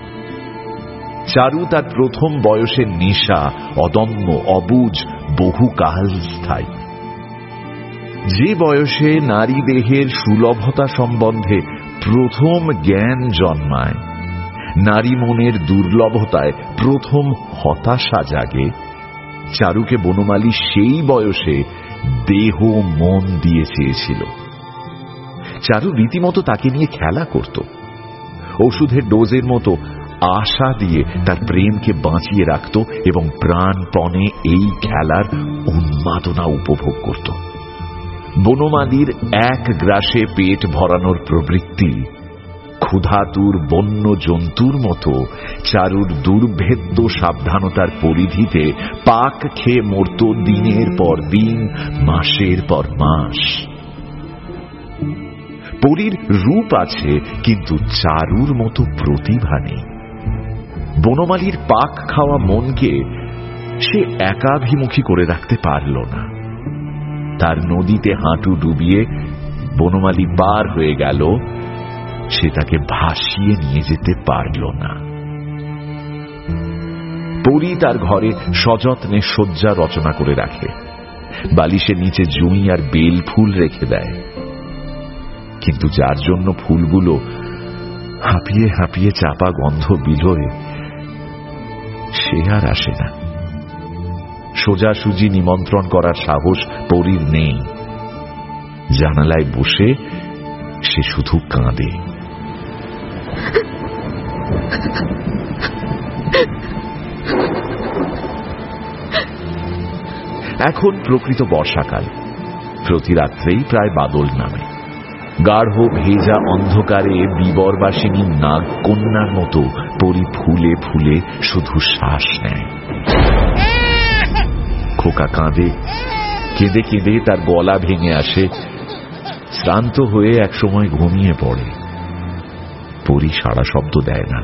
চারু তার প্রথম বয়সের নেশা অদম্য, অবুঝ, বহুকাল স্থায়ী। যে বয়সে নারী দেহের সুলভতা সম্বন্ধে প্রথম জ্ঞান জন্মায়, নারী মনের দুর্লভতায় প্রথম হতাশা জাগে, চারুকে বনমালী সেই বয়সে দেহ মন দিয়ে চেয়েছিল। চারু রীতিমতো তাকে নিয়ে খেলা করত, ওষুধের ডোজের মতো আশা দিয়ে তার প্রেমকে বাঁচিয়ে রাখত এবং প্রাণপণে এই খেলার উন্মাদনা উপভোগ করত। বনমালীর এক গ্রাসে পেট ভরানোর প্রবৃত্তি ক্ষুধাতুর বন্য জন্তুর মতো চারুর দুর্ভেদ্য সাবধানতার পরিধিতে পাক খেয়ে মরত দিনের পর দিন, মাসের পর মাস। পরীর রূপ আছে, কিন্তু চারুর মতো প্রতিভা নেই। বনমালীর পাক খাওয়া মনকে সে একাভিমুখী করে রাখতে পারল না। তার নদীতে হাঁটু ডুবিয়ে বনমালী পার হয়ে গেল, সে তাকে ভাসিয়ে নিয়ে যেতে পারল না। পরী তার ঘরে সযত্নে শয্যা রচনা করে রাখে, বালিশের নিচে জুঁই আর বেল ফুল রেখে দেয়, কিন্তু যার জন্য ফুলগুলো হাঁপিয়ে হাঁপিয়ে চাপা গন্ধ বিলোয়, সে আর আসে না। সোজাসুজি নিমন্ত্রণ করার সাহস পরীর নেই। জানালায় বসে সে শুধু কাঁদে। এখন প্রকৃত বর্ষাকাল। প্রতি রাত্রেই প্রায় বাদল নামে। গাঢ় ভেজা অন্ধকারে বিবরবাসিনী নাগ কন্যার মতো পরী ফুলে ফুলে শুধু শ্বাস নেয়। খোকা কাঁদে, কেঁদে কেঁদে তার গলা ভেঙে আসে। শ্রান্ত হয়ে একসময় ঘুমিয়ে পড়ে। পরী সাড়া শব্দ দেয় না।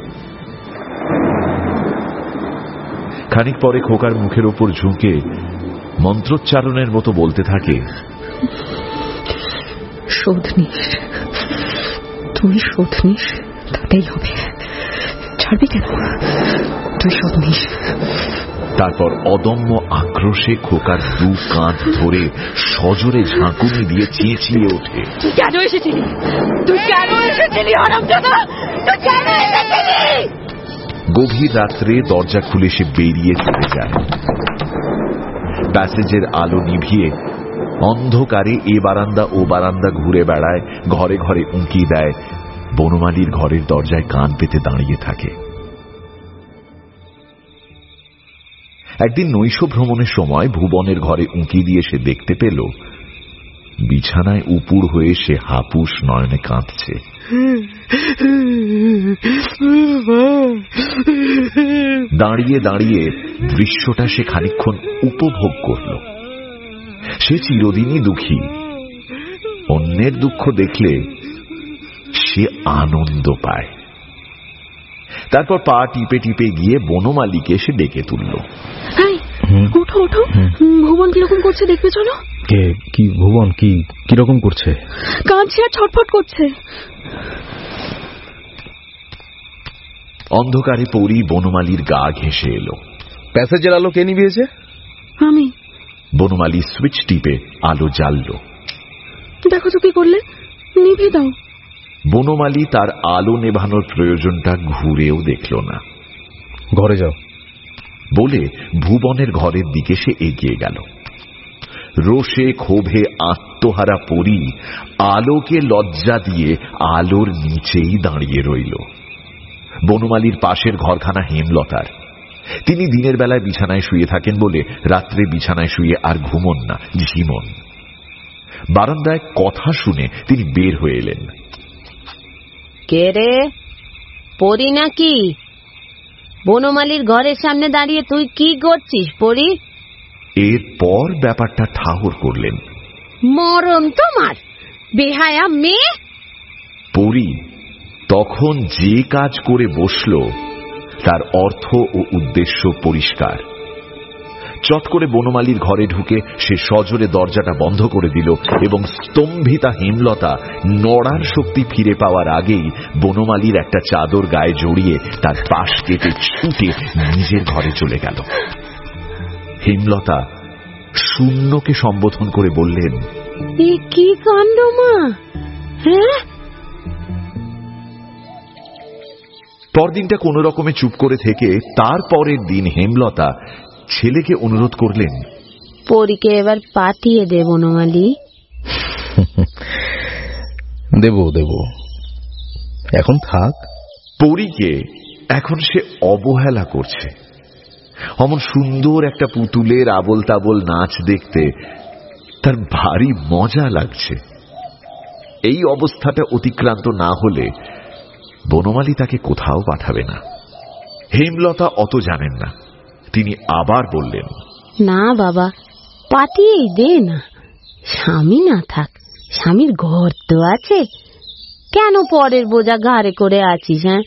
খানিক পরে খোকার মুখের ওপর ঝুঁকে মন্ত্রোচ্চারণের মতো বলতে থাকে, শোধ নিস, তুই শোধ নিস, তাতেই হবে। ছাড়বি কেন? তুই শোধ নিস। তারপর অদম্য আক্রোশে খোকার দু কাঁধ ধরে সজোরে ঝাঁকুনি দিয়ে চেঁচিয়ে ওঠে, তুই কেন এসেছিলি? তুই কেন এসেছিলি হারামজাদা? তুই কেন এসেছিলি? গভীর রাত্রে দরজা খুলে সে বেরিয়ে চলে যায়। প্যাসেজের আলো নিভিয়ে অন্ধকারে এ বারান্দা ও বারান্দা ঘুরে বেড়ায়, ঘরে ঘরে উঁকি দেয়, বনমালীর ঘরের দরজায় কান পেতে দাঁড়িয়ে থাকে। একদিন নৈশ ভ্রমণের সময় ভুবনের ঘরে উঁকি দিয়ে সে দেখতে পেল বিছানায় উপুর হয়ে সে হাপুস নয়নে কাঁদছে। দাঁড়িয়ে দাঁড়িয়ে দৃশ্যটা সে খানিকক্ষণ উপভোগ করল। সে চিরদিনই দুঃখী, অন্যের দুঃখ দেখলে সে আনন্দ পায়। তারপর পা টিপে টিপে গিয়ে বনমালীকে সে ডেকে তুলল। ওঠো ওঠো, ভুবন কিরকম করছে দেখবে চলো। কে? কি ভুবন? কি কিরকম করছে? কাঁদছে আর ছটফট করছে। অন্ধকারে পরী বনমালীর গা ঘেঁষে এলো। প্যাসেজের আলো কে নিভিয়েছে? আমি। বনমালী সুইচ টিপে আলো জ্বালল। দেখো তো কি করলে, নিভে দাও। বনমালী তার আলো নেভানোর প্রয়োজনটা ঘুরেও দেখল না। ঘরে যাও বলে ভুবনের ঘরের দিকে সে এগিয়ে গেল। রোষে ক্ষোভে আত্মহারা পরী আলোকে লজ্জা দিয়ে আলোর নিচেই দাঁড়িয়ে রইল। বনমালীর পাশের ঘরখানা হেমলতার। তিনি দিনের বেলায় বিছানায় শুয়ে থাকেন বলে রাত্রে বিছানায় শুয়ে আর ঘুমন না, ঝিমন। বারান্দায় কথা শুনে তিনি বের হয়ে এলেন। কে রে? পরী নাকি? বনমালীর ঘরের সামনে দাঁড়িয়ে তুই কি করছিস পরী? এরপর ব্যাপারটা ঠাহর করলেন। মরণ তোমার, বেহায়া মেয়ে। পরী তখন যে কাজ করে বসল তার অর্থ ও উদ্দেশ্য পরিষ্কার। চট করে বনমালীর ঘরে ঢুকে সে সজোরে দরজাটা বন্ধ করে দিল এবং স্তম্ভিতা হেমলতা নড়ার শক্তি ফিরে পাওয়ার আগেই বনমালীর একটা চাদর গায়ে জড়িয়ে তার পাশ কেটে ছুটে নিজের ঘরে চলে গেল। হেমলতা শূন্যকে সম্বোধন করে বললেন, কি কাণ্ড মা! হ্যাঁ, পরদিনটা কোন রকমে চুপ করে থেকে তারপরের দিন হেমলতা ছেলেকে অনুরোধ করলেন, পরীকে এবার পাঠিয়ে দে বনমালী। দেব দেব, এখন থাক। পরীকে এখন সে অবহেলা করছে। অমন সুন্দর একটা পুতুলের আবল তাবল নাচ দেখতে তার ভারী মজা লাগছে। এই অবস্থাটা অতিক্রান্ত না হলে বনমালী তাকে কোথাও পাঠাবে না। হেমলতা অত জানেন না। তিনি আবার বললেন, না বাবা, পাঠিয়েই দে না। স্বামী না থাক, স্বামীর ঘর তো আছে, কেন পরের বোঝা ঘাড়ে করে আছিস? হ্যাঁ,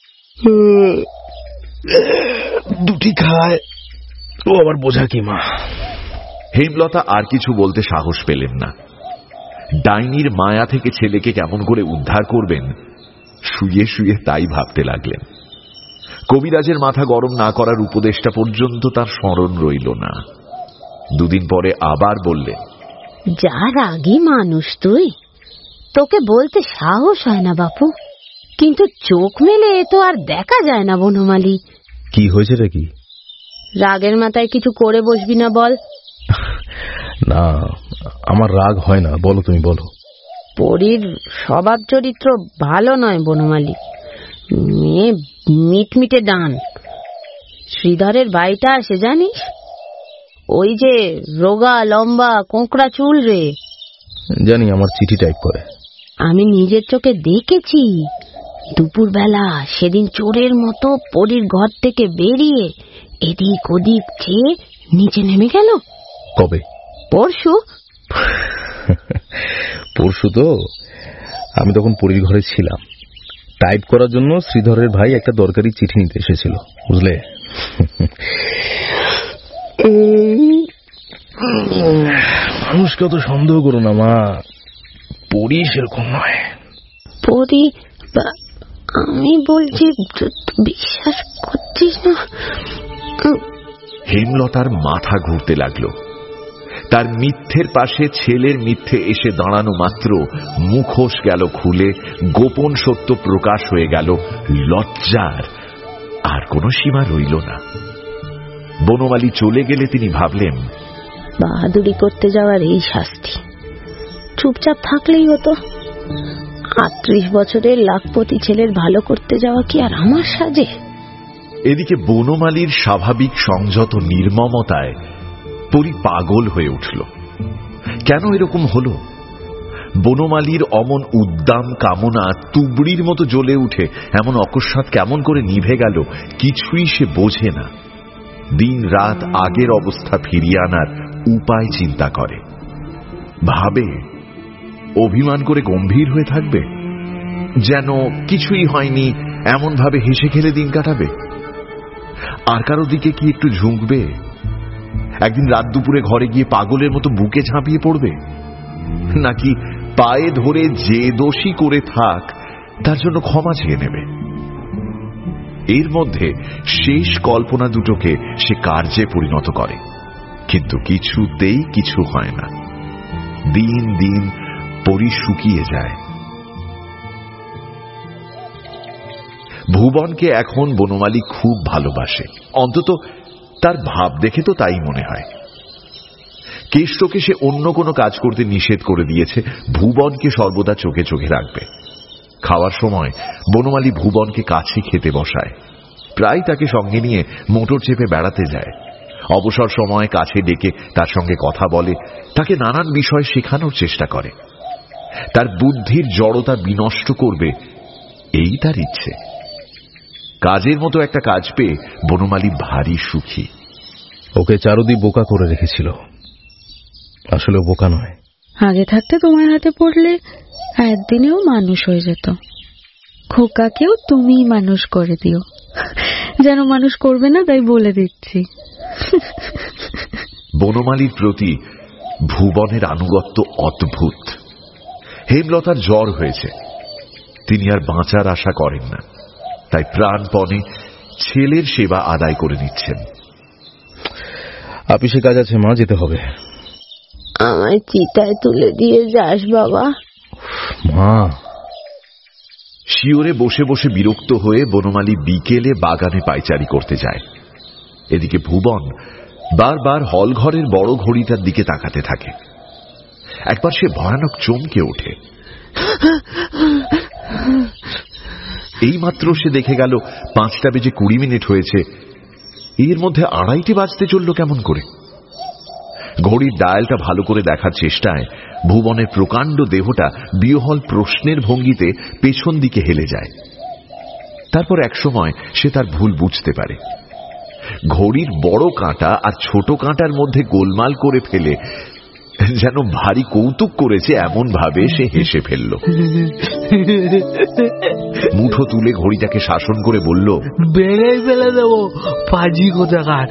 দুটি খায়, ও আবার বোঝা কি মা? হেমলতা আর কিছু বলতে সাহস পেলেন না। ডাইনির মায়া থেকে ছেলেকে কেমন করে উদ্ধার করবেন শুয়ে শুয়ে তাই ভাবতে লাগলেন। কবিরাজের মাথা গরম না করার উপদেশটা পর্যন্ত তার স্মরণ রইল না। দুদিন পরে আবার বললেন, যা রাগী মানুষ তুই, তোকে বলতে সাহস হয় না বাপু, কিন্তু চোখ মেলে এ তো আর দেখা যায় না বনমালী। কি হয়েছে রে? কি রাগের মাথায় কিছু করে বসবি না বল। না, আমার রাগ হয় না, বলো তুমি বলো। পরীর স্বভাব চরিত্র ভালো নয় বনমালী, মেয়ে মিটমিটে ডান। শ্রীধরের ভাইটা আসে জানিস, ওই যে রোগা লম্বা কোঁকড়া চুল রে। জানি, আমার চিঠি টাইপ করে। আমি নিজের চোখে দেখেছি। দুপুর বেলা সেদিন চোরের মতো পরীর ঘর থেকে বেরিয়ে এদিক ওদিক চেয়ে নিচে নেমে গেল। কবে? পরশু। পরশু তো আমি তখন পরীর ঘরে ছিলাম। টাইপ করার জন্য শ্রীধরের ভাই একটা দরকারি চিঠি নিতে এসেছিল, বুঝলে। মানুষকে তো সন্দেহ করো না মা, পরী সেরকম নয়। পরী, আমি বলছি বিশ্বাস করছিস না? হেমলতার মাথা ঘুরতে লাগলো। তার মিথ্যের পাশে ছেলের মিথ্যে এসে দাঁড়ানো মাত্র মুখোশ গেল খুলে, গোপন সত্য প্রকাশ হয়ে গেল। লজ্জার আর কোনো সীমা রইল না। বনমালী চলে গেলে তিনি ভাবলেন, বাহাদুরি করতে যাওয়ার এই শাস্তি। চুপচাপ থাকলেই হতো। আটত্রিশ বছরের লাখপতি ছেলের ভালো করতে যাওয়া কি আর আমার সাজে? এদিকে বনমালীর স্বাভাবিক সংযত নির্মমতায় পরী পাগল হয়ে উঠল। কেন এরকম হল? বনমালীর অমন উদ্দাম কামনা তুবড়ির মতো জ্বলে উঠে এমন অকস্মাৎ কেমন করে নিভে গেল কিছুই সে বোঝে না। দিন রাত আগের অবস্থা ফিরিয়ে আনার উপায় চিন্তা করে, ভাবে অভিমান করে গম্ভীর হয়ে থাকবে, যেন কিছুই হয়নি এমন ভাবে হেসে খেলে দিন কাটাবে। আর কারো দিকে কি একটু ঝুঁকবে? একদিন রাত দুপুরে ঘরে গিয়ে পাগলের মতো বুকে ঝাঁপিয়ে পড়বে, নাকি পায়ে ধরে যে দোষী করে থাক তার জন্য ক্ষমা চেয়ে নেবে? এর মধ্যে শেষ কল্পনা দুটোকে সে কার্যে পরিণত করে, কিন্তু কিছুতেই কিছু হয় না। দিন দিন পরি শুকিয়ে যায়। ভুবনকে এখন বনমালী খুব ভালোবাসে, অন্তত তার ভাব দেখে তো তাই মনে হয়। কেষ্টকে সে অন্য কোনো কাজ করতে নিষেধ করে দিয়েছে, ভুবনকে সর্বদা চোখে চোখে রাখবে। খাওয়ার সময় বনমালী ভুবনকে কাছে খেতে বসায়, প্রায় তাকে সঙ্গে নিয়ে মোটর চেপে বেড়াতে যায়। অবসর সময় কাছে ডেকে তার সঙ্গে কথা বলে, তাকে নানান বিষয় শেখানোর চেষ্টা করে। তার বুদ্ধির জড়তা বিনষ্ট করবে এই তার ইচ্ছে। কাজের মতো একটা কাজ পেয়ে বনমালী ভারী সুখী। ওকে চারুদি বোকা করে রেখেছিল, আসলে বোকা নয়। আগে থাকতে তোমার হাতে পড়লে একদিনেও মানুষ হয়ে যেত। খোকাকেও তুমি মানুষ করে দিও, যেন মানুষ করবে না তাই বলে দিচ্ছি। বনমালীর প্রতি ভুবনের আনুগত্য অদ্ভুত। হেমলতার জ্বর হয়েছে, তিনি আর বাঁচার আশা করেন না, তাই প্রাণপণে ছেলের সেবা আদায় করে নিচ্ছেন। আপিসে কাজ আছে মা, যেতে হবে। আমায় চিতায় তুলে দিয়ে যাস বাবা। মা। শিওরে বসে বসে বিরক্ত হয়ে বনমালী বিকেলে বাগানে পায়চারি করতে যায়। এদিকে ভুবন বারবার হলঘরের বড় ঘড়িটার দিকে তাকাতে থাকে। একবার সে ভয়ানক চমকে ওঠে। এইমাত্র সে দেখে গেল পাঁচটা বেজে কুড়ি মিনিট হয়েছে, এর মধ্যে আড়াইটে বাজতে চলল কেমন করে? ঘড়ির ডায়ালটা ভালো করে দেখার চেষ্টায় ভুবনের প্রকাণ্ড দেহটা বিহ্বল প্রশ্নের ভঙ্গিতে পেছন দিকে হেলে যায়। তারপর একসময় সে তার ভুল বুঝতে পারে। ঘড়ির বড় কাঁটা আর ছোট কাঁটার মধ্যে গোলমাল করে ফেলে যেন ভারী কৌতুক করেছে এমন ভাবে সে হেসে ফেলল। মুঠো তুলে ঘড়িটাকে শাসন করে বলল, বেড়ে ফেলে দেবো পাজি কোথাকার।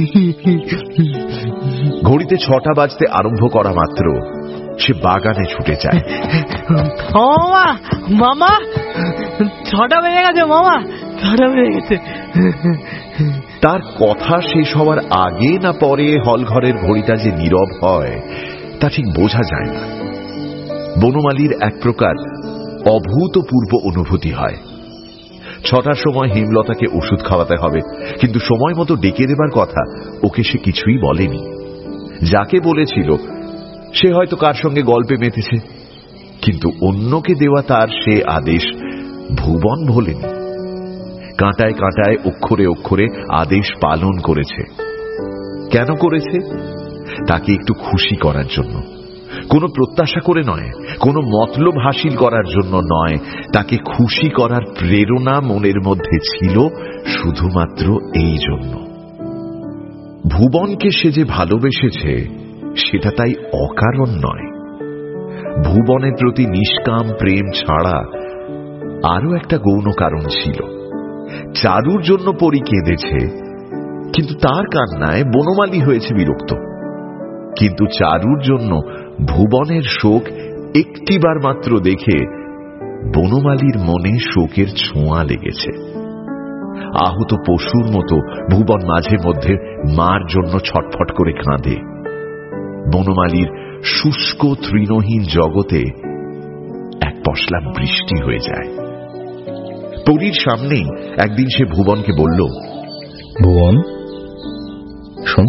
ঘড়িতে ছটা বাজতে আরম্ভ করা মাত্র সে বাগানে ছুটে যায়। মামা, মামা, ছটা বেজে গেছে মামা, ছটা বেজে গেছে। তার কথা শেষ হওয়ার আগে না পরে হলঘরের ঘড়িটা যে নীরব হয় তা ঠিক বোঝা যায় না। বনমালীর এক প্রকার অভূতপূর্ব অনুভূতি হয়। ছটার সময় হেমলতাকে ওষুধ খাওয়াতে হবে, কিন্তু সময় মতো ডেকে দেবার কথা ওকে সে কিছুই বলেনি। যাকে বলেছিল সে হয়তো কার সঙ্গে গল্পে মেতেছে, কিন্তু অন্যকে দেওয়া তার সে আদেশ ভুবন ভোলেনি। কাঁটায় কাঁটায় অক্ষরে অক্ষরে আদেশ পালন করেছে। কেন করেছে? তাকে একটু খুশি করার জন্য, কোনো প্রত্যাশা করে নয়, কোনো মতলব হাসিল করার জন্য নয়। তাকে খুশি করার প্রেরণা মনের মধ্যে ছিল শুধুমাত্র এই জন্য। ভুবনকে সে যে ভালোবেসেছে সেটা তাই অকারণ নয়। ভুবনের প্রতি নিষ্কাম প্রেম ছাড়া আরো একটা গৌণ কারণ ছিল। চারুর জন্য পরী কেঁদেছে, কিন্তু তার কান্নায় বনমালী হয়েছে বিরক্ত। কিন্তু চারুর জন্য ভুবনের শোক একটিবার মাত্র দেখে বনমালীর মনে শোকের ছোঁয়া লেগেছে। আহত পশুর মতো ভুবন মাঝে মধ্যে মার জন্য ছটফট করে কাঁদে। বনমালীর শুষ্ক তৃণহীন জগতে এক পশলা বৃষ্টি হয়ে যায়। পরীর সামনেই একদিন সে ভুবনকে বলল, ভুবন শোন,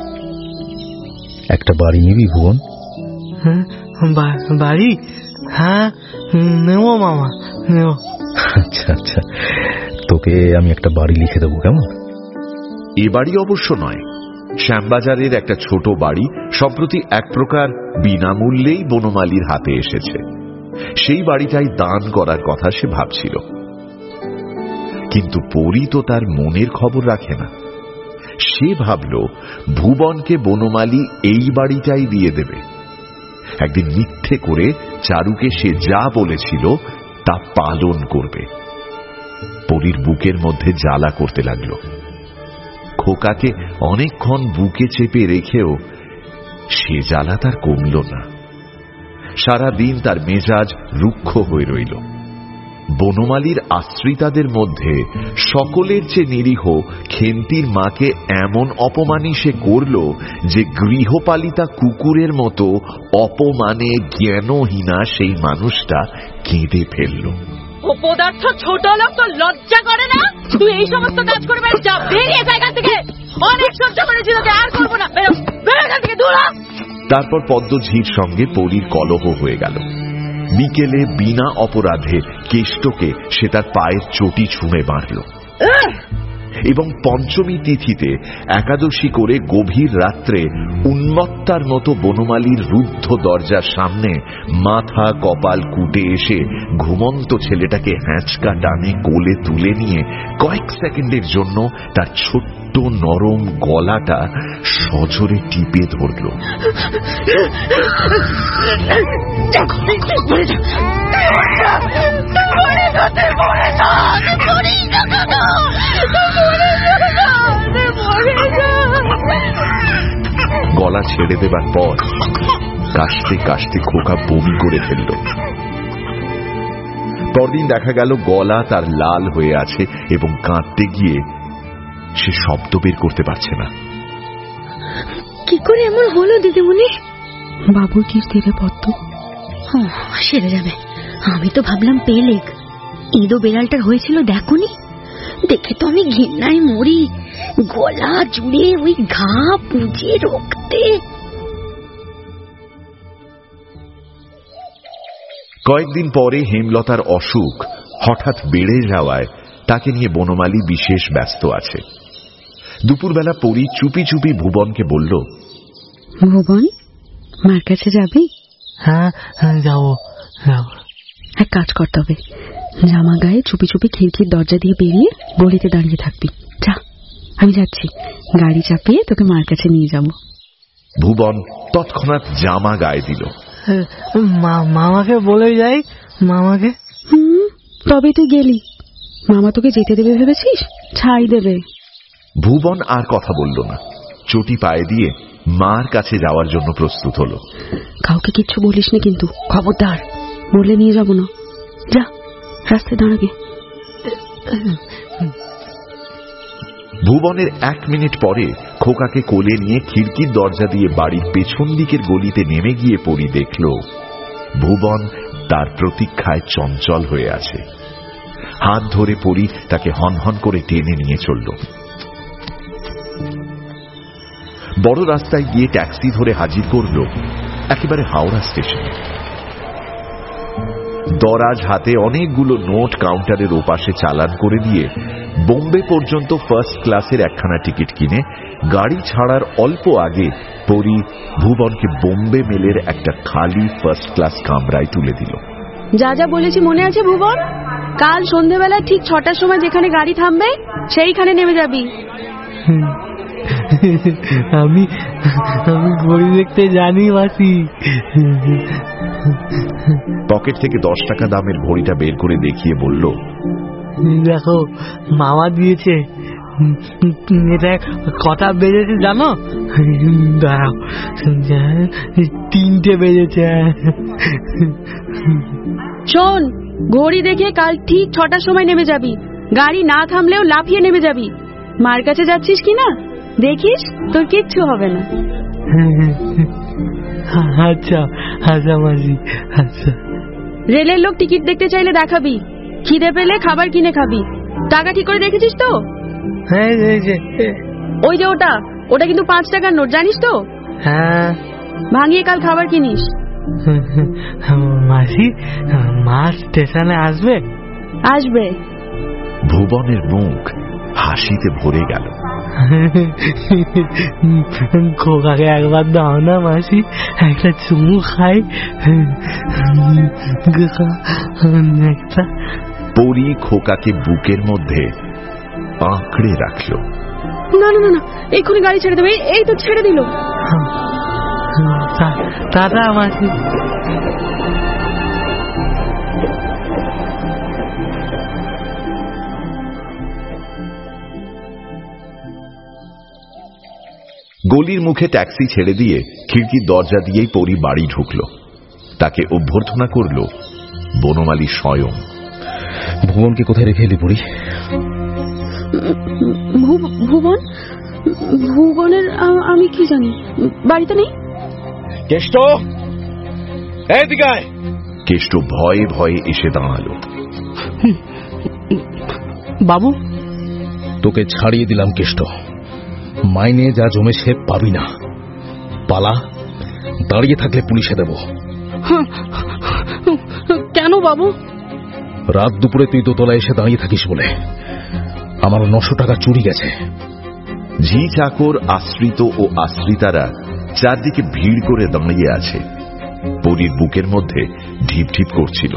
একটা বাড়ি নিবি ভুবন? বাড়ি? হ্যাঁ নেব মামা, নেব। আচ্ছা আচ্ছা, তোকে আমি একটা বাড়ি লিখে দেবো, কেমন? এ বাড়ি অবশ্য নয়, শ্যামবাজারের একটা ছোট বাড়ি সম্প্রতি এক প্রকার বিনামূল্যেই বনমালীর হাতে এসেছে। সেই বাড়িটাই দান করার কথা সে ভাবছিল। কিন্তু পরী তো তার মনের খবর রাখে না। সে ভাবল ভুবনকে বনমালী এই বাড়িটাই দিয়ে দেবে। একদিন মিথ্যে করে চারুকে সে যা বলেছিল তা পালন করবে। পরীর বুকের মধ্যে জ্বালা করতে লাগলো। খোকাকে অনেকক্ষণ বুকে চেপে রেখেও সে জ্বালা তার কমল না। সারাদিন তার মেজাজ রুক্ষ হয়ে রইল। বনমালীর আশ্রিতাদের মধ্যে সকলের চেয়ে নিরীহ খেন্তির মাকে এমন অপমানই সে করল যে গৃহপালিতা কুকুরের মতো অপমানে জ্ঞানহীনা সেই মানুষটা কেঁদে ফেলল। অপদার্থ ছোট লোক, তো লজ্জা করে না? তুই এই সমস্ত কাজ করবে? যা বেরিয়ে জায়গা থেকে। অনেক সহ্য করেছি তোকে, আর করবো না। বেরো বেরো এখান থেকে, দূর হ। তারপর পদ্মঝির সঙ্গে পরীর কলহ হয়ে গেল। বিকেলে বিনা অপরাধে কেষ্টকে সে তার পায়ের চটি ছুঁড়ে মারল। এবং পঞ্চমী তিথিতে একাদশী করে গভীর রাত্রে উন্মত্তার মতো বনমালীর রুদ্ধ দরজার সামনে মাথা কপাল কুটে এসে ঘুমন্ত ছেলেটাকে হ্যাঁচকা টানে কোলে তুলে নিয়ে কয়েক সেকেন্ডের জন্য তার ছোট্ট নরম গলাটা সজোরে টিপে ধরল। গলা ছেড়ে দেবার পর কাশতে কাশতে খোকা বমি করে ফেলল। পরদিন দেখা গেল গলা তার লাল হয়ে আছে এবং কাঁদতে গিয়ে সে শব্দ বের করতে পারছে না। কি করে এমন হলো দিদিমণি? বাবুর কীর্তিরে পদ্ম সেরে যাবে। আমি তো ভাবলাম পেলেক। ইঁদো বেড়ালটার হয়েছিল দেখোনি? দেখে তো আমি ঘৃণায় মরি। গলা জুড়ে ওই ঘা পুজে রক্তে। কয়েকদিন পরে হেমলতার অসুখ হঠাৎ বেড়ে যাওয়ায় তাকে নিয়ে বনমালী বিশেষ ব্যস্ত আছে। দুপুরবেলা পরি চুপি চুপি ভুবনকে বলল, ভুবন, মার কাছে যাবি? হ্যাঁ যাবো যাবো। এক কাজ করতে হবে, জামা গায়ে চুপি চুপি খিড়কির দরজা দিয়ে বেরিয়ে গলিতে দাঁড়িয়ে থাকবি। যা, আমি যাচ্ছি, গাড়ি চাপিয়ে তোকে মার কাছে নিয়ে যাব। ভুবন তৎক্ষণাৎ জামা গায়ে দিল। মামাকে বলে যাই। মামাকে? হুম, তবে তুই গেলি। মামা তোকে যেতে দেবে ভেবেছিস? ছাই দেবে। ভুবন আর কথা বলল না, চটি পায়ে দিয়ে মার কাছে যাওয়ার জন্য প্রস্তুত হল। কাউকে কিচ্ছু বলিস না কিন্তু, খবরদার। বললে নিয়ে যাব না। যা, রাস্তায় দাঁড়াবে। ভুবনের এক মিনিট পরে খোকাকে কোলে নিয়ে খিড়কির দরজা দিয়ে বাড়ির পেছন দিকের গলিতে নেমে গিয়ে পরি দেখল ভুবন তার প্রতীক্ষায় চঞ্চল হয়ে আছে। হাত ধরে পরি তাকে হনহন করে টেনে নিয়ে চলল। বড় রাস্তায় গিয়ে ট্যাক্সি ধরে হাজির করল একেবারে হাওড়া স্টেশনে। দরাজ হাতে অনেকগুলো নোট কাউন্টারের ওপাশে চালান করে দিয়ে বোম্বে পর্যন্ত ফার্স্ট ক্লাসের একখানা টিকিট কিনে গাড়ি ছাড়ার অল্প আগে পরি ভুবনকে বোম্বে মেলের একটা খালি ফার্স্ট ক্লাস কামরায় তুলে দিল। যা যা বলেছি মনে আছে ভুবন? কাল সন্ধ্যেবেলা ঠিক ছটার সময় যেখানে গাড়ি থামবে সেইখানে নেমে যাবি। আমি আমি ঘড়ি দেখতে জানি মাসি। পকেট থেকে দশ টাকা দামের ঘড়িটা বের করে দেখিয়ে বলল, দেখো মামা দিয়েছে। এটা কটা বেজেছে জানো? দাঁড়াও, তিনটে বেজেছে। শোন, ঘড়ি দেখে কাল ঠিক ছটার সময় নেমে যাবি। গাড়ি না থামলেও লাফিয়ে নেমে যাবি। মার কাছে যাচ্ছিস কিনা দেখিস, তোর কিচ্ছু হবে না। আচ্ছা আচ্ছা মাসি, আচ্ছা। রেলের লোক টিকিট দেখতে চাইলে দেখাবি, খিদে পেলে খাবার কিনে খাবি। টাকা ঠিক করে রেখেছিস তো? হ্যাঁ, ওই যে ওটা, ওটা কিন্তু পাঁচ টাকার নোট, জানিস তো? হ্যাঁ। ভাঙিয়ে কাল খাবার কিনিস। মাসি, মা স্টেশনে আসবে? আসবে। ভুবনের মুখ হাসিতে ভরে গেল। খোকাকে একবার দাও না মাসি, একটা চুমু খাই। পরি খোকাকে বুকের মধ্যে আঁকড়ে রাখল। না না না, এক্ষুনি গাড়ি ছেড়ে দেবে। এই তো ছেড়ে দিল। টাটা মাসি। গলির মুখে ট্যাক্সি ছেড়ে দিয়ে খিড়কির দরজা দিয়েই পরি বাড়ি ঢুকল। তাকে অভ্যর্থনা করল বনমালী স্বয়ং। ভুবনকে কোথায় রেখে এলি পরি? ভুবন? ভুবনের আমি কি জানি, বাড়িতে নেই। কেষ্ট, এদিকে আয়। কেষ্ট ভয়ে ভয়ে এসে দাঁড়ালো। বাবু, তোকে ছাড়িয়ে দিলাম কেষ্ট। মাইনে যা জমেছে পাবি না। পালা, দাঁড়িয়ে থাকলে পুলিশে দেব। কেন বাবু? রাত দুপুরে তুই দোতলায় এসে দাঁড়িয়ে থাকিস বলে আমার নশো টাকা চুরি গেছে। ঝি চাকর, আশ্রিত ও আশ্রিতারা চারদিকে ভিড় করে দাঁড়িয়ে আছে। পরির বুকের মধ্যে ঢিপ ঢিপ করছিল।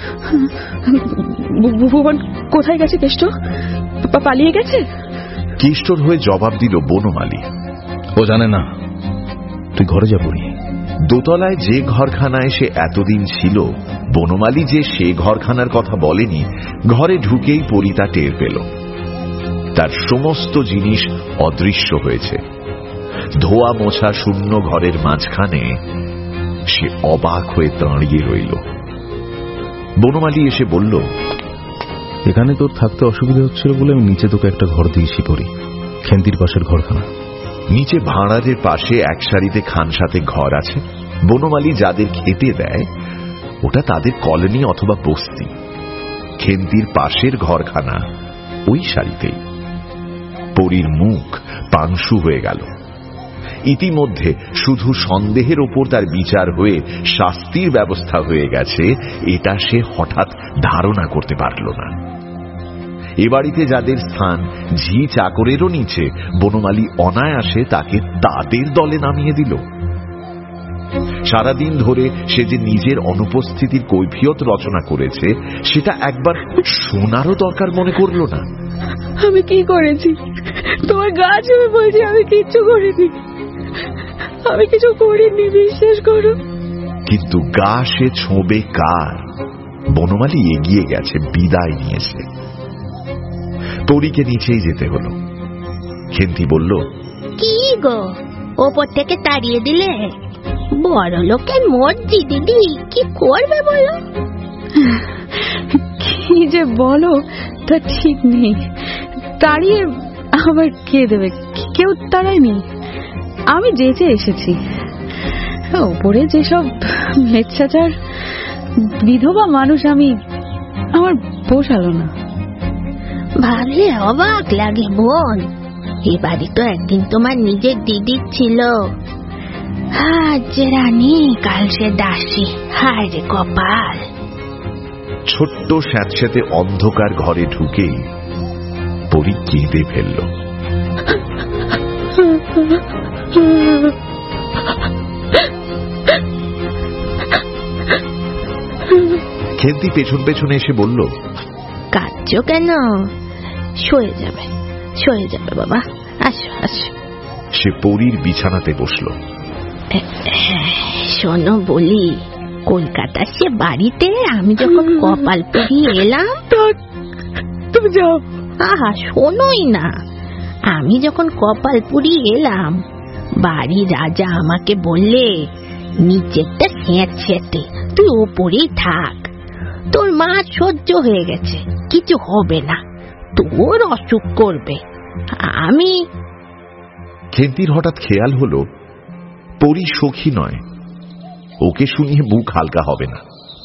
ভুবন কোথায় গেছে? কেষ্ট পালিয়ে গেছে? কেষ্টর হয়ে জবাব দিল বনমালী। ও জানে না, তুই ঘরে যা পড়ি। দোতলায় যে ঘরখানায় সে এতদিন ছিল, বনমালী যে সে ঘরখানার কথা বলেনি, ঘরে ঢুকেই পরি তা টের পেল। তার সমস্ত জিনিস অদৃশ্য হয়েছে। ধোয়া মোছা শূন্য ঘরের মাঝখানে সে অবাক হয়ে দাঁড়িয়ে রইল। বনমালী এসে বলল, এখানে তোর থাকতে অসুবিধা হচ্ছিল বলে আমি নিচে তোকে একটা ঘর দিয়েছি পড়ি, খেন্তির পাশের ঘরখানা। নিচে ভাঁড়ারের পাশে এক সারিতে খানসাতে ঘর আছে। বনমালী যাদের খেতে দেয় ওটা তাদের কলোনি অথবা বস্তি। খেন্তির পাশের ঘরখানা ওই সারিতেই। পরীর মুখ পাংশু হয়ে গেল। ইতিমধ্যে শুধু সন্দেহের ওপর তার বিচার হয়ে শাস্তির ব্যবস্থা হয়ে গেছে এটা সে হঠাৎ ধারণা করতে পারল না। এ বাড়িতে যাদের স্থান ঝি চাকরেরও নিচে, বনমালী অনায়াসে তাকে তাদের দলে নামিয়ে দিল। সারাদিন ধরে সে যে নিজের অনুপস্থিতির কৈফিয়ত রচনা করেছে সেটা একবার শোনারও দরকার মনে করল না। আমি কি করেছি? তোমার গা ছুঁয়ে বলছি আমি কিচ্ছু করিনি, আমি কিছু করিনি, বিশ্বাস করো। কিন্তু গা সে ছোঁবে কার? বনমালী এগিয়ে গেছে, বিদায় নিয়েছে। পরীকে নিচেই যেতে হলো। খেন্তি বলল, কি গো, ওপর থেকে তাড়িয়ে দিলে? বড় লোকের মর্জি দিদি, কি করবে বলো? কি যে বলো তা ঠিক নেই। তাড়িয়ে আবার কে দেবে? কেউ তাড়ায়নি, আমি যেচে এসেছি। ওপরে যেসব মেচ্ছাচার বিধবা মানুষ, আমি আমার পোষালো না। ভাবলে অবাক লাগে বোন, এ বাড়ি তো একদিন তোমার নিজের দিদির ছিল। আজ যে রানী, কাল সে দাসী। হায় রে কপাল। ছোট্ট স্যাঁতস্যাঁতে অন্ধকার ঘরে ঢুকেই পরী কেঁদে ফেলল। খেন্তি পেছন পেছনে এসে বলল, কাঁদছো কেন? সয়ে যাবে, সয়ে যাবে বাবা, আসো আসো। সে পরীর বিছানাতে বসল। শোনো বলি, কলকাতার সে বাড়িতে আমি যখন কপালপুরি এলাম, তুমি যাও। আহা শোনোই না, আমি যখন কপালপুরি এলাম, বাড়ির রাজা আমাকে বললে, নিচেরটা স্যাঁতস্যাঁতে, তুই ওপরেই থাক, তোর মা সহ্য হয়ে গেছে, কিছু হবে না, তোর অসুখ করবে। আমি খেন্তির হঠাৎ খেয়াল হলো পরী সখী নয়, ওকে শুনিয়ে বুক হালকা হবে না।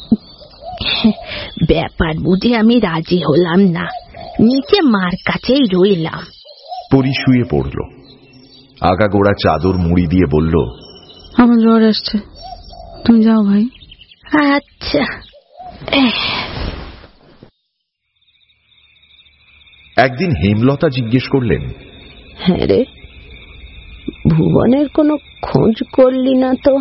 ব্যাপার বুঝে আমি রাজি হলাম না, নিচে মার কাছেই রইলাম। পরী শুয়ে পড়ল। আগাগোড়া চাদর মুড়ি দিয়ে বলল, আমার জ্বর আসছে, তুমি যাও ভাই। আচ্ছা। একদিন হেমলতা জিজ্ঞেস করলেন, হ্যাঁ রে, ভুবনের কোনো খোঁজ করলি না তো?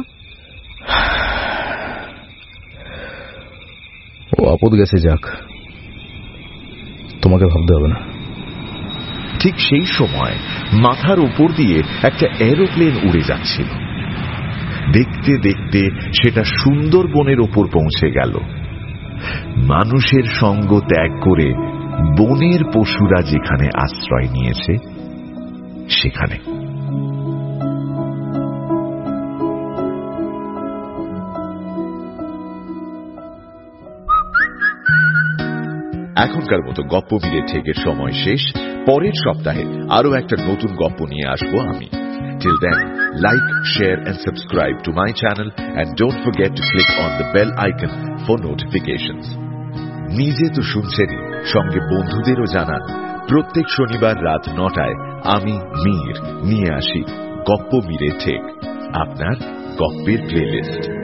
ও আপদ গেছে, যাক, তোমাকে ভাবতে হবে না। ঠিক সেই সময় মাথার উপর দিয়ে একটা এরোপ্লেন উড়ে যাচ্ছিল। দেখতে দেখতে সেটা সুন্দরবনের ওপর পৌঁছে গেল। মানুষের সঙ্গ ত্যাগ করে বনের পশুরা যেখানে আশ্রয় নিয়েছে সেখানে। এখনকার মতো গপ্প মিলে ঠেকের সময় শেষ। পরের সপ্তাহে আরো একটা নতুন গপ্প নিয়ে আসবো আমি। Till then, like, share and subscribe to my channel and don't forget to click on the bell icon for notifications. নিজে তো শুনছেনই, সঙ্গে বন্ধুদেরও জানান। প্রত্যেক শনিবার রাত নটায় আমি মীর নিয়ে আসি গপ্প মিলে ঠেক, আপনার গপ্পের প্লেলিস্ট।